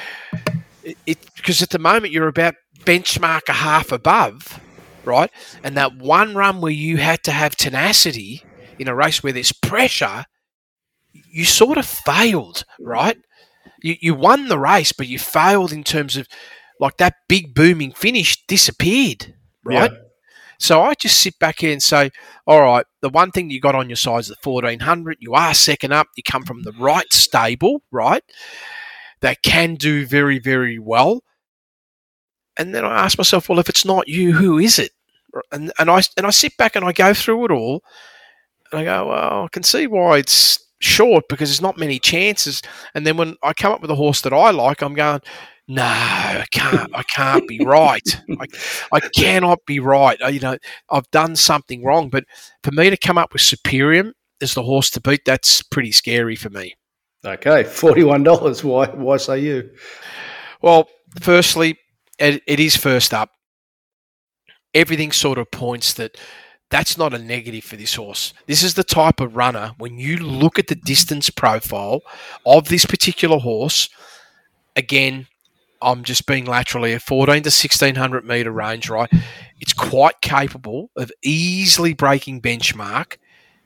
it, because at the moment you're about benchmark a half above, right? And that one run where you had to have tenacity in a race where there's pressure, you sort of failed, right? You won the race, but you failed in terms of like that big booming finish disappeared, right? Yeah. So I just sit back here and say, all right, the one thing you got on your side is the 1400. You are second up. You come from the right stable, right? That can do very, very well. And then I ask myself, well, if it's not you, who is it? And I sit back and I go through it all, and I go, well, I can see why it's short because there's not many chances. And then when I come up with a horse that I like, I'm going, no, I can't be right. I cannot be right. I've done something wrong. But for me to come up with Superior as the horse to beat, that's pretty scary for me. Okay, $41. Why say you? Well, firstly, it is first up. Everything sort of points that that's not a negative for this horse. This is the type of runner, when you look at the distance profile of this particular horse, again, I'm just being laterally a 14 to 1600 metre range, right? It's quite capable of easily breaking benchmark.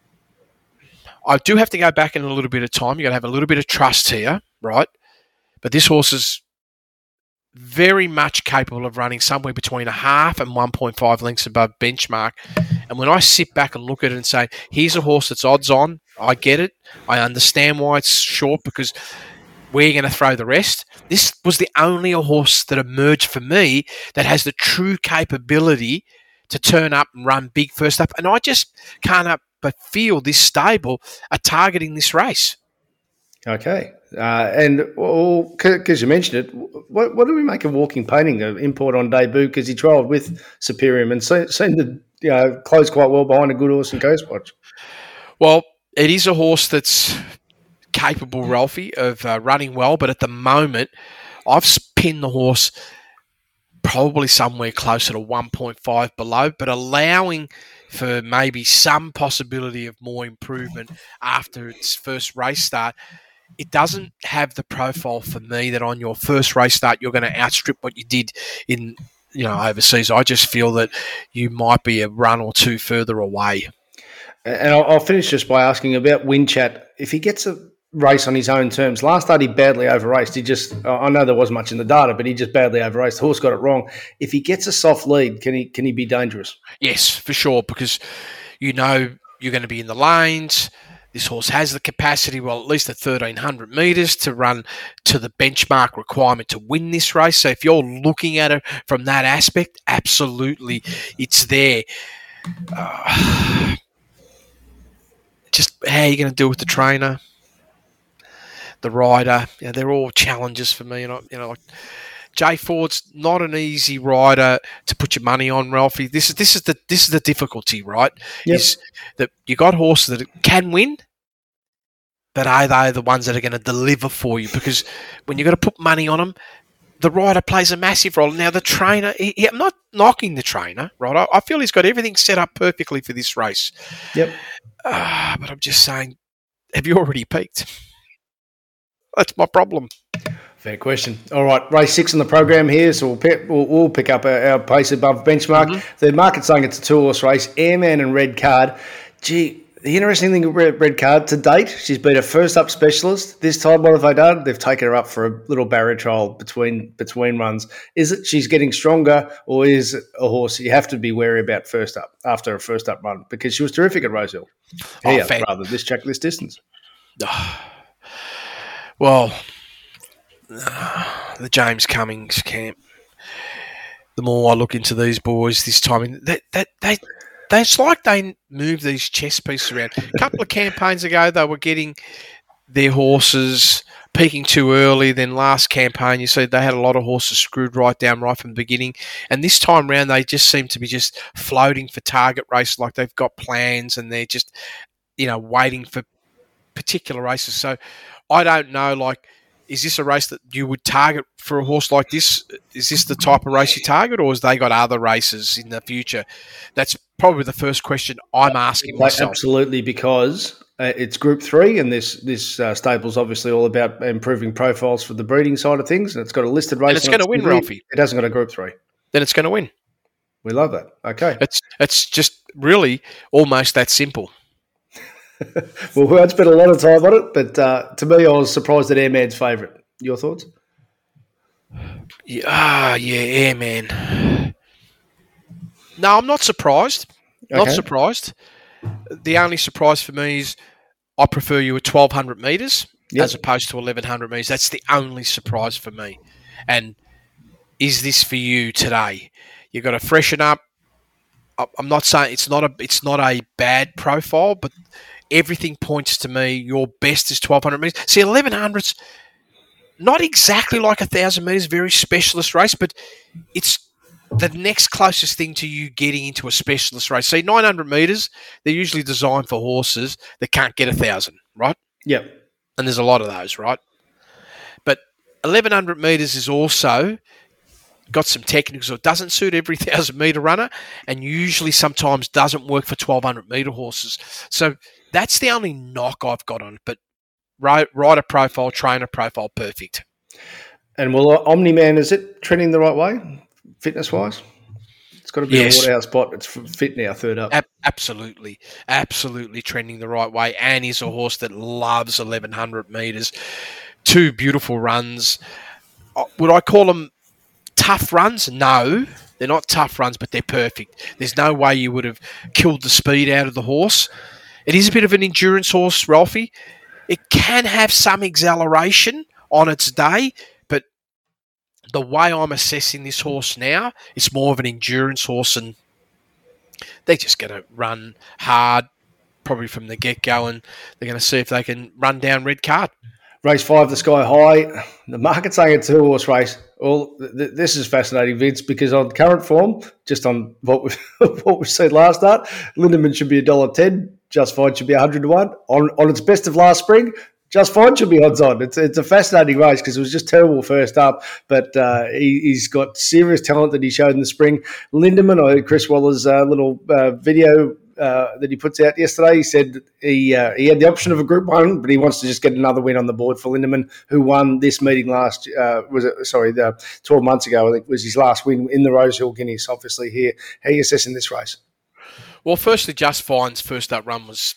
I do have to go back in a little bit of time. You've got to have a little bit of trust here, right? But this horse is very much capable of running somewhere between a half and 1.5 lengths above benchmark. And when I sit back and look at it and say, here's a horse that's odds on, I get it. I understand why it's short because we're going to throw the rest. This was the only horse that emerged for me that has the true capability to turn up and run big first up. And I just can't help but feel this stable are targeting this race. Okay. And because you mentioned it, what do we make of Walking Painting, an import on debut, because he trialled with Superior and seemed to close quite well behind a good horse in Ghostwatch? Well, it is a horse that's capable, Ralphie, of running well, but at the moment, I've pinned the horse probably somewhere closer to 1.5 below, but allowing for maybe some possibility of more improvement after its first race start. It doesn't have the profile for me that on your first race start you're going to outstrip what you did in overseas. I just feel that you might be a run or two further away. And I'll finish just by asking about Winchat. If he gets a race on his own terms, last start he badly over-raced. I know there wasn't much in the data, but he just badly over-raced. The horse got it wrong. If he gets a soft lead, can he be dangerous? Yes, for sure, because you're going to be in the lanes. This horse has the capacity, well, at least at 1,300 metres, to run to the benchmark requirement to win this race. So if you're looking at it from that aspect, absolutely, it's there. Just how are you going to deal with the trainer, the rider? They're all challenges for me. Like Jay Ford's not an easy rider to put your money on, Ralphie. This is the difficulty, right? Yep. Is that you got horses that can win, but are they the ones that are going to deliver for you? Because when you've got to put money on them, the rider plays a massive role. Now, the trainer, I'm not knocking the trainer, right? I feel he's got everything set up perfectly for this race. Yep. But I'm just saying, have you already peaked? That's my problem. Fair question. All right, race 6 on the program here, so we'll pick up our pace above benchmark. Mm-hmm. The market's saying it's a two-horse race, Airman and Red Card. Gee, the interesting thing with Red Card, to date, she's been a first-up specialist. This time, what have they done? They've taken her up for a little barrier trial between runs. Is it she's getting stronger, or is it a horse you have to be wary about first up, after a first-up run? Because she was terrific at Rosehill. Rather, this checklist distance. Well, the James Cummings camp. The more I look into these boys this time, it's like they move these chess pieces around. A couple of campaigns ago, they were getting their horses peaking too early. Then last campaign, you see they had a lot of horses screwed right from the beginning. And this time round, they just seem to be just floating for target races, like they've got plans and they're just, waiting for particular races. So I don't know, is this a race that you would target for a horse like this? Is this the type of race you target, or has they got other races in the future? That's probably the first question I'm asking myself. Absolutely, because It's Group 3, and this stable's obviously all about improving profiles for the breeding side of things, and it's got a listed race. And it's going to win, Ralphie. It hasn't got a Group 3. Then it's going to win. We love that. Okay. It's just really almost that simple. Well, we won't spend a lot of time on it, but to me, I was surprised that Airman's favourite. Your thoughts? Yeah, Airman. No, I'm not surprised. Not surprised. The only surprise for me is I prefer you at 1,200 metres as opposed to 1,100 metres. That's the only surprise for me. And is this for you today? You've got to freshen up. I'm not saying it's not a bad profile, but everything points to me your best is 1,200 metres. See, 1,100's not exactly like 1,000 metres, very specialist race, but it's the next closest thing to you getting into a specialist race. See, 900 metres, they're usually designed for horses that can't get 1,000, right? Yep. And there's a lot of those, right? But 1,100 metres is also got some technical, so it doesn't suit every 1,000-metre runner and usually sometimes doesn't work for 1,200-metre horses. So that's the only knock I've got on it. But rider profile, trainer profile, perfect. And will Omni-Man, is it trending the right way? Fitness-wise? It's got to be a Waterhouse spot. It's fit now, third up. Absolutely. Absolutely trending the right way. And he's a horse that loves 1,100 metres. 2 beautiful runs. Would I call them tough runs? No. They're not tough runs, but they're perfect. There's no way you would have killed the speed out of the horse. It is a bit of an endurance horse, Ralphie. It can have some acceleration on its day, but the way I'm assessing this horse now, it's more of an endurance horse, and they're just going to run hard, probably from the get-go, and they're going to see if they can run down red card. Race 5, the Sky High. The market's saying it's a 2-horse race. Well, this is fascinating, Vince, because on current form, just on what we said last start, Lindemann should be $1.10. Just Fine should be 100 to 1. On its best of last spring, Just Fine should be odds on. It's a fascinating race because it was just terrible first up, but he's got serious talent that he showed in the spring. Lindemann, I heard Chris Waller's little video that he puts out yesterday. He said he had the option of a Group 1, but he wants to just get another win on the board for Lindemann, who won this meeting 12 months ago. I think was his last win in the Rosehill Guineas. Obviously, here, how are you assessing this race? Well, firstly, Just Fine's first up run was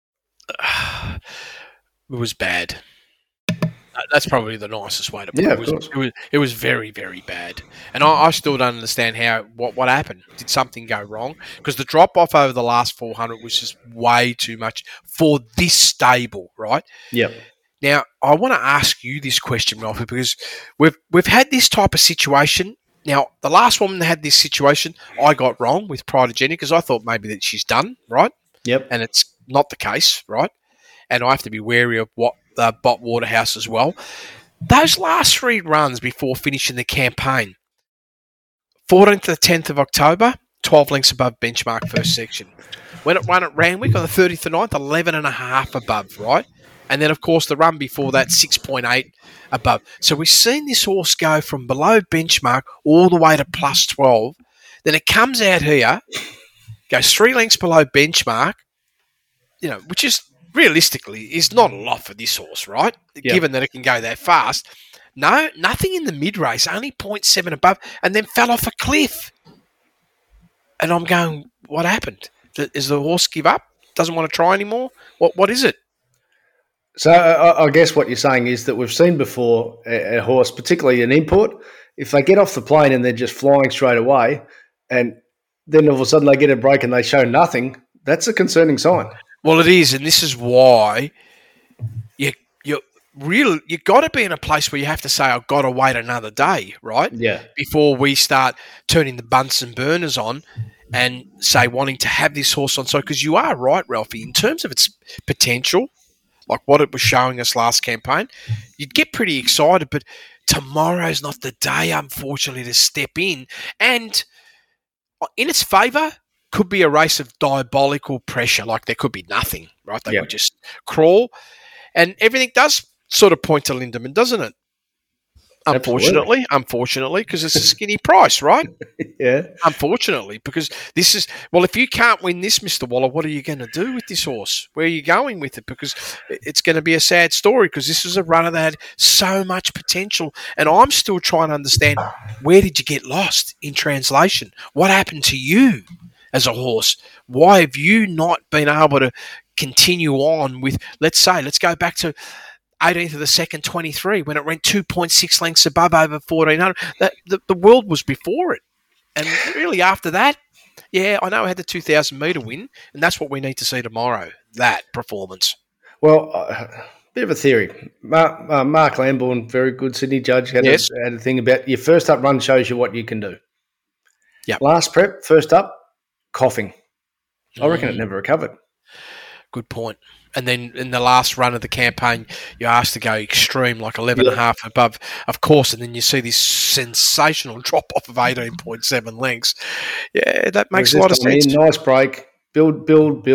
bad. That's probably the nicest way to put it. It was very, very bad. And I still don't understand what happened. Did something go wrong? Because the drop-off over the last 400 was just way too much for this stable, right? Yep. Now, I want to ask you this question, Ralphie, because we've had this type of situation. Now, the last woman that had this situation, I got wrong with Pride of Jenny because I thought maybe that she's done, right? Yep. And it's not the case, right? And I have to be wary of what Bot Waterhouse as well. Those last 3 runs before finishing the campaign, 14th to the 10th of October, 12 lengths above benchmark first section. When it ran at Randwick on the 30th of 9th, 11.5 above, right? And then, of course, the run before that, 6.8 above. So we've seen this horse go from below benchmark all the way to plus 12. Then it comes out here, goes 3 lengths below benchmark, which is realistically is not a lot for this horse, right? Yep. Given that it can go that fast. No, nothing in the mid-race, only 0.7 above, and then fell off a cliff. And I'm going, what happened? Does the horse give up? Doesn't want to try anymore? What is it? So I guess what you're saying is that we've seen before a horse, particularly an import, if they get off the plane and they're just flying straight away, and then all of a sudden they get a break and they show nothing, that's a concerning sign. Well, it is, and this is why you got to be in a place where you have to say, I've got to wait another day, right? Yeah. Before we start turning the Bunsen burners on and say wanting to have this horse on. So, because you are right, Ralphie, in terms of its potential, like what it was showing us last campaign, you'd get pretty excited, but tomorrow's not the day, unfortunately, to step in. And in its favour, could be a race of diabolical pressure. Like there could be nothing, right? They would just crawl. And everything does sort of point to Lindemann, doesn't it? Unfortunately, because it's a skinny price, right? Yeah. Unfortunately, because this is, well, if you can't win this, Mr. Waller, what are you going to do with this horse? Where are you going with it? Because it's going to be a sad story, because this is a runner that had so much potential. And I'm still trying to understand, where did you get lost in translation? What happened to you as a horse? Why have you not been able to continue on with, let's go back to 18th of the second, 23, when it went 2.6 lengths above over 1,400. The world was before it. And really after that, yeah, I know I had the 2,000 metre win, and that's what we need to see tomorrow, that performance. Well, bit of a theory. Mark Lambourne, very good Sydney judge, had a thing about your first up run shows you what you can do. Yep. Last prep, first up, coughing. I reckon it never recovered. Good point. And then in the last run of the campaign, you're asked to go extreme, like 11.5 above, of course, and then you see this sensational drop-off of 18.7 lengths. Yeah, that makes a lot of sense. Nice break, build,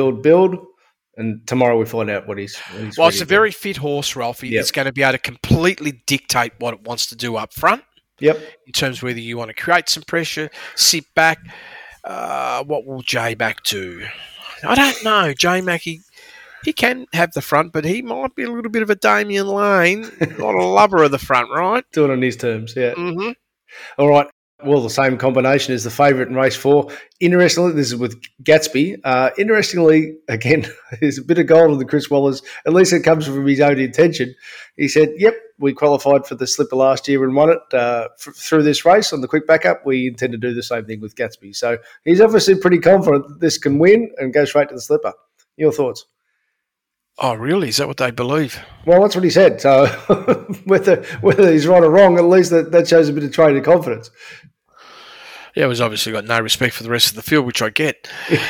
and tomorrow we find out what he's well, it's a very fit horse, Ralphie. Yep. It's going to be able to completely dictate what it wants to do up front. Yep. In terms of whether you want to create some pressure, sit back. What will J-Mac do? I don't know. J-Mac, he can have the front, but he might be a little bit of a Damian Lane, not a lover of the front, right? Do it on his terms, yeah. Mm-hmm. All right. Well, the same combination as the favourite in race 4. Interestingly, this is with Gatsby. Interestingly, again, there's a bit of gold in the Chris Wallers. At least it comes from his own intention. He said, yep, we qualified for the Slipper last year and won it through this race on the quick backup. We intend to do the same thing with Gatsby. So he's obviously pretty confident that this can win and go straight to the Slipper. Your thoughts? Oh, really? Is that what they believe? Well, that's what he said. So whether he's right or wrong, at least that shows a bit of trader confidence. Yeah, he's obviously got no respect for the rest of the field, which I get.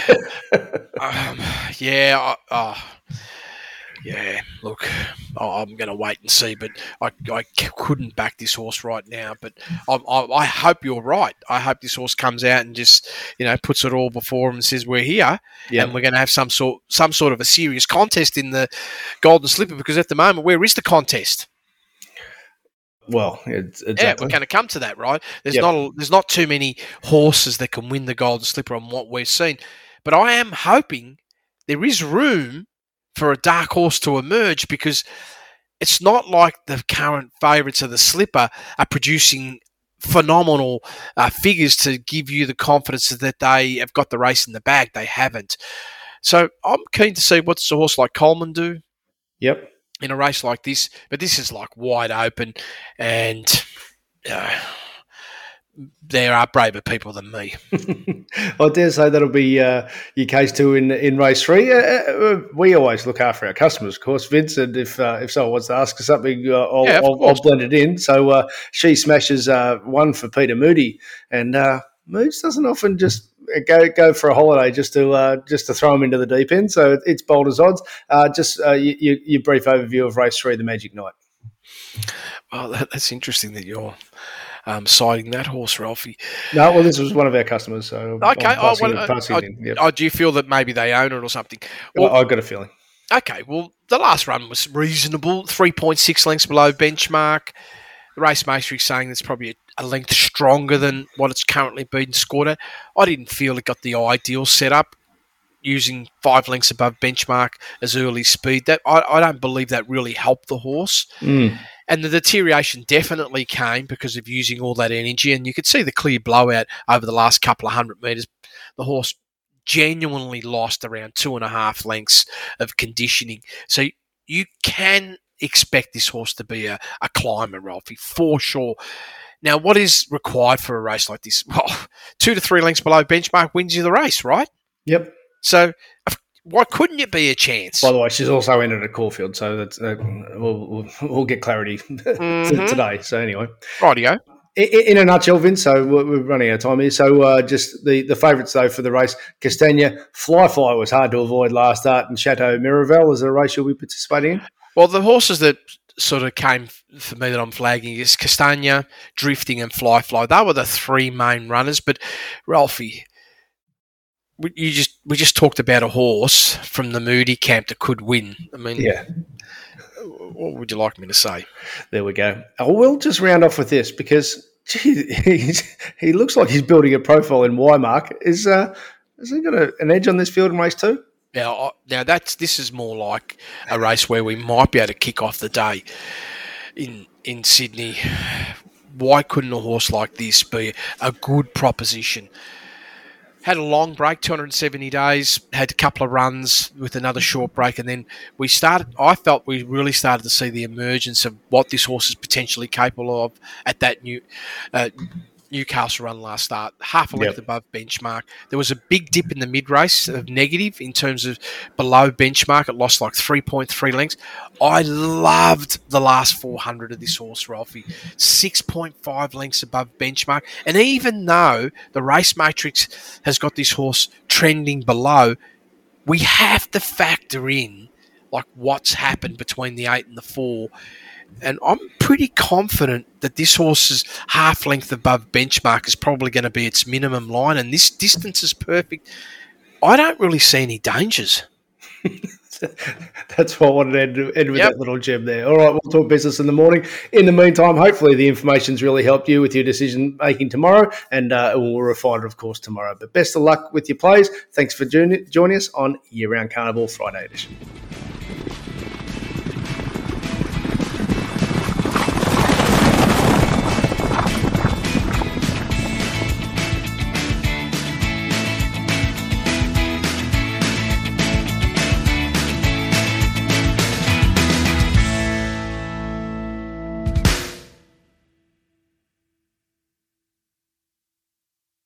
Look, I'm going to wait and see, but I couldn't back this horse right now. But I hope you're right. I hope this horse comes out and just, puts it all before him and says, we're here, and we're going to have some sort of a serious contest in the Golden Slipper, because at the moment, where is the contest? Well, exactly. Yeah, we're going to come to that, right? There's not too many horses that can win the Golden Slipper on what we've seen. But I am hoping there is room for a dark horse to emerge, because it's not like the current favourites of the Slipper are producing phenomenal figures to give you the confidence that they have got the race in the bag. They haven't. So I'm keen to see what's a horse like Coleman do. Yep. In a race like this, but this is like wide open, and there are braver people than me. I dare say that'll be your case too in race 3. We always look after our customers, of course, Vince, and if someone wants to ask us something, I'll blend it in. So She Smashes one for Peter Moody, and Moods doesn't often just go for a holiday just to throw them into the deep end. So it's bold as odds. Your brief overview of race 3, the Magic Night. Well, that's interesting that you're citing that horse, Ralphie. No, well, this was one of our customers. So okay. Yep. Do you feel that maybe they own it or something? Well, I've got a feeling. Okay. Well, the last run was reasonable, 3.6 lengths below benchmark. The race matrix saying it's probably a length stronger than what it's currently been scored at. I didn't feel it got the ideal setup, using 5 lengths above benchmark as early speed. That I don't believe that really helped the horse. And the deterioration definitely came because of using all that energy. And you could see the clear blowout over the last couple of 100 metres. The horse genuinely lost around 2.5 lengths of conditioning. So you can expect this horse to be a climber, Ralphie, for sure. Now, what is required for a race like this? Well, 2 to 3 lengths below benchmark wins you the race, right? Yep. So why couldn't it be a chance? By the way, she's also entered at Caulfield, so that's we'll get clarity today. So anyway. Rightio. In a nutshell, Vince, so we're running out of time here. So just the favourites, though, for the race, Castagna, Fly was hard to avoid last start, and Chateau Miraval is a race you'll be participating in? Well, the horses that sort of came for me that I'm flagging is Castagna, Drifting and Fly. They were the 3 main runners. But Ralphie, we just talked about a horse from the Moody camp that could win. I mean, What would you like me to say? There we go. We'll just round off with this because he looks like he's building a profile in Mark. Has he got an edge on this field in race 2? Now this is more like a race where we might be able to kick off the day in Sydney. Why couldn't a horse like this be a good proposition? Had a long break, 270 days, had a couple of runs with another short break, and then I felt we really started to see the emergence of what this horse is potentially capable of at that Newcastle run last start, half a length above benchmark. There was a big dip in the mid-race of negative in terms of below benchmark. It lost like 3.3 lengths. I loved the last 400 of this horse, Ralphie. 6.5 lengths above benchmark. And even though the race matrix has got this horse trending below, we have to factor in like what's happened between the 8 and the 4. And I'm pretty confident that this horse's half length above benchmark is probably going to be its minimum line, and this distance is perfect. I don't really see any dangers. That's why I wanted to end with that little gem there. All right, we'll talk business in the morning. In the meantime, hopefully the information's really helped you with your decision making tomorrow, and we'll refine it, of course, tomorrow. But best of luck with your plays. Thanks for joining us on Year Round Carnival Friday edition.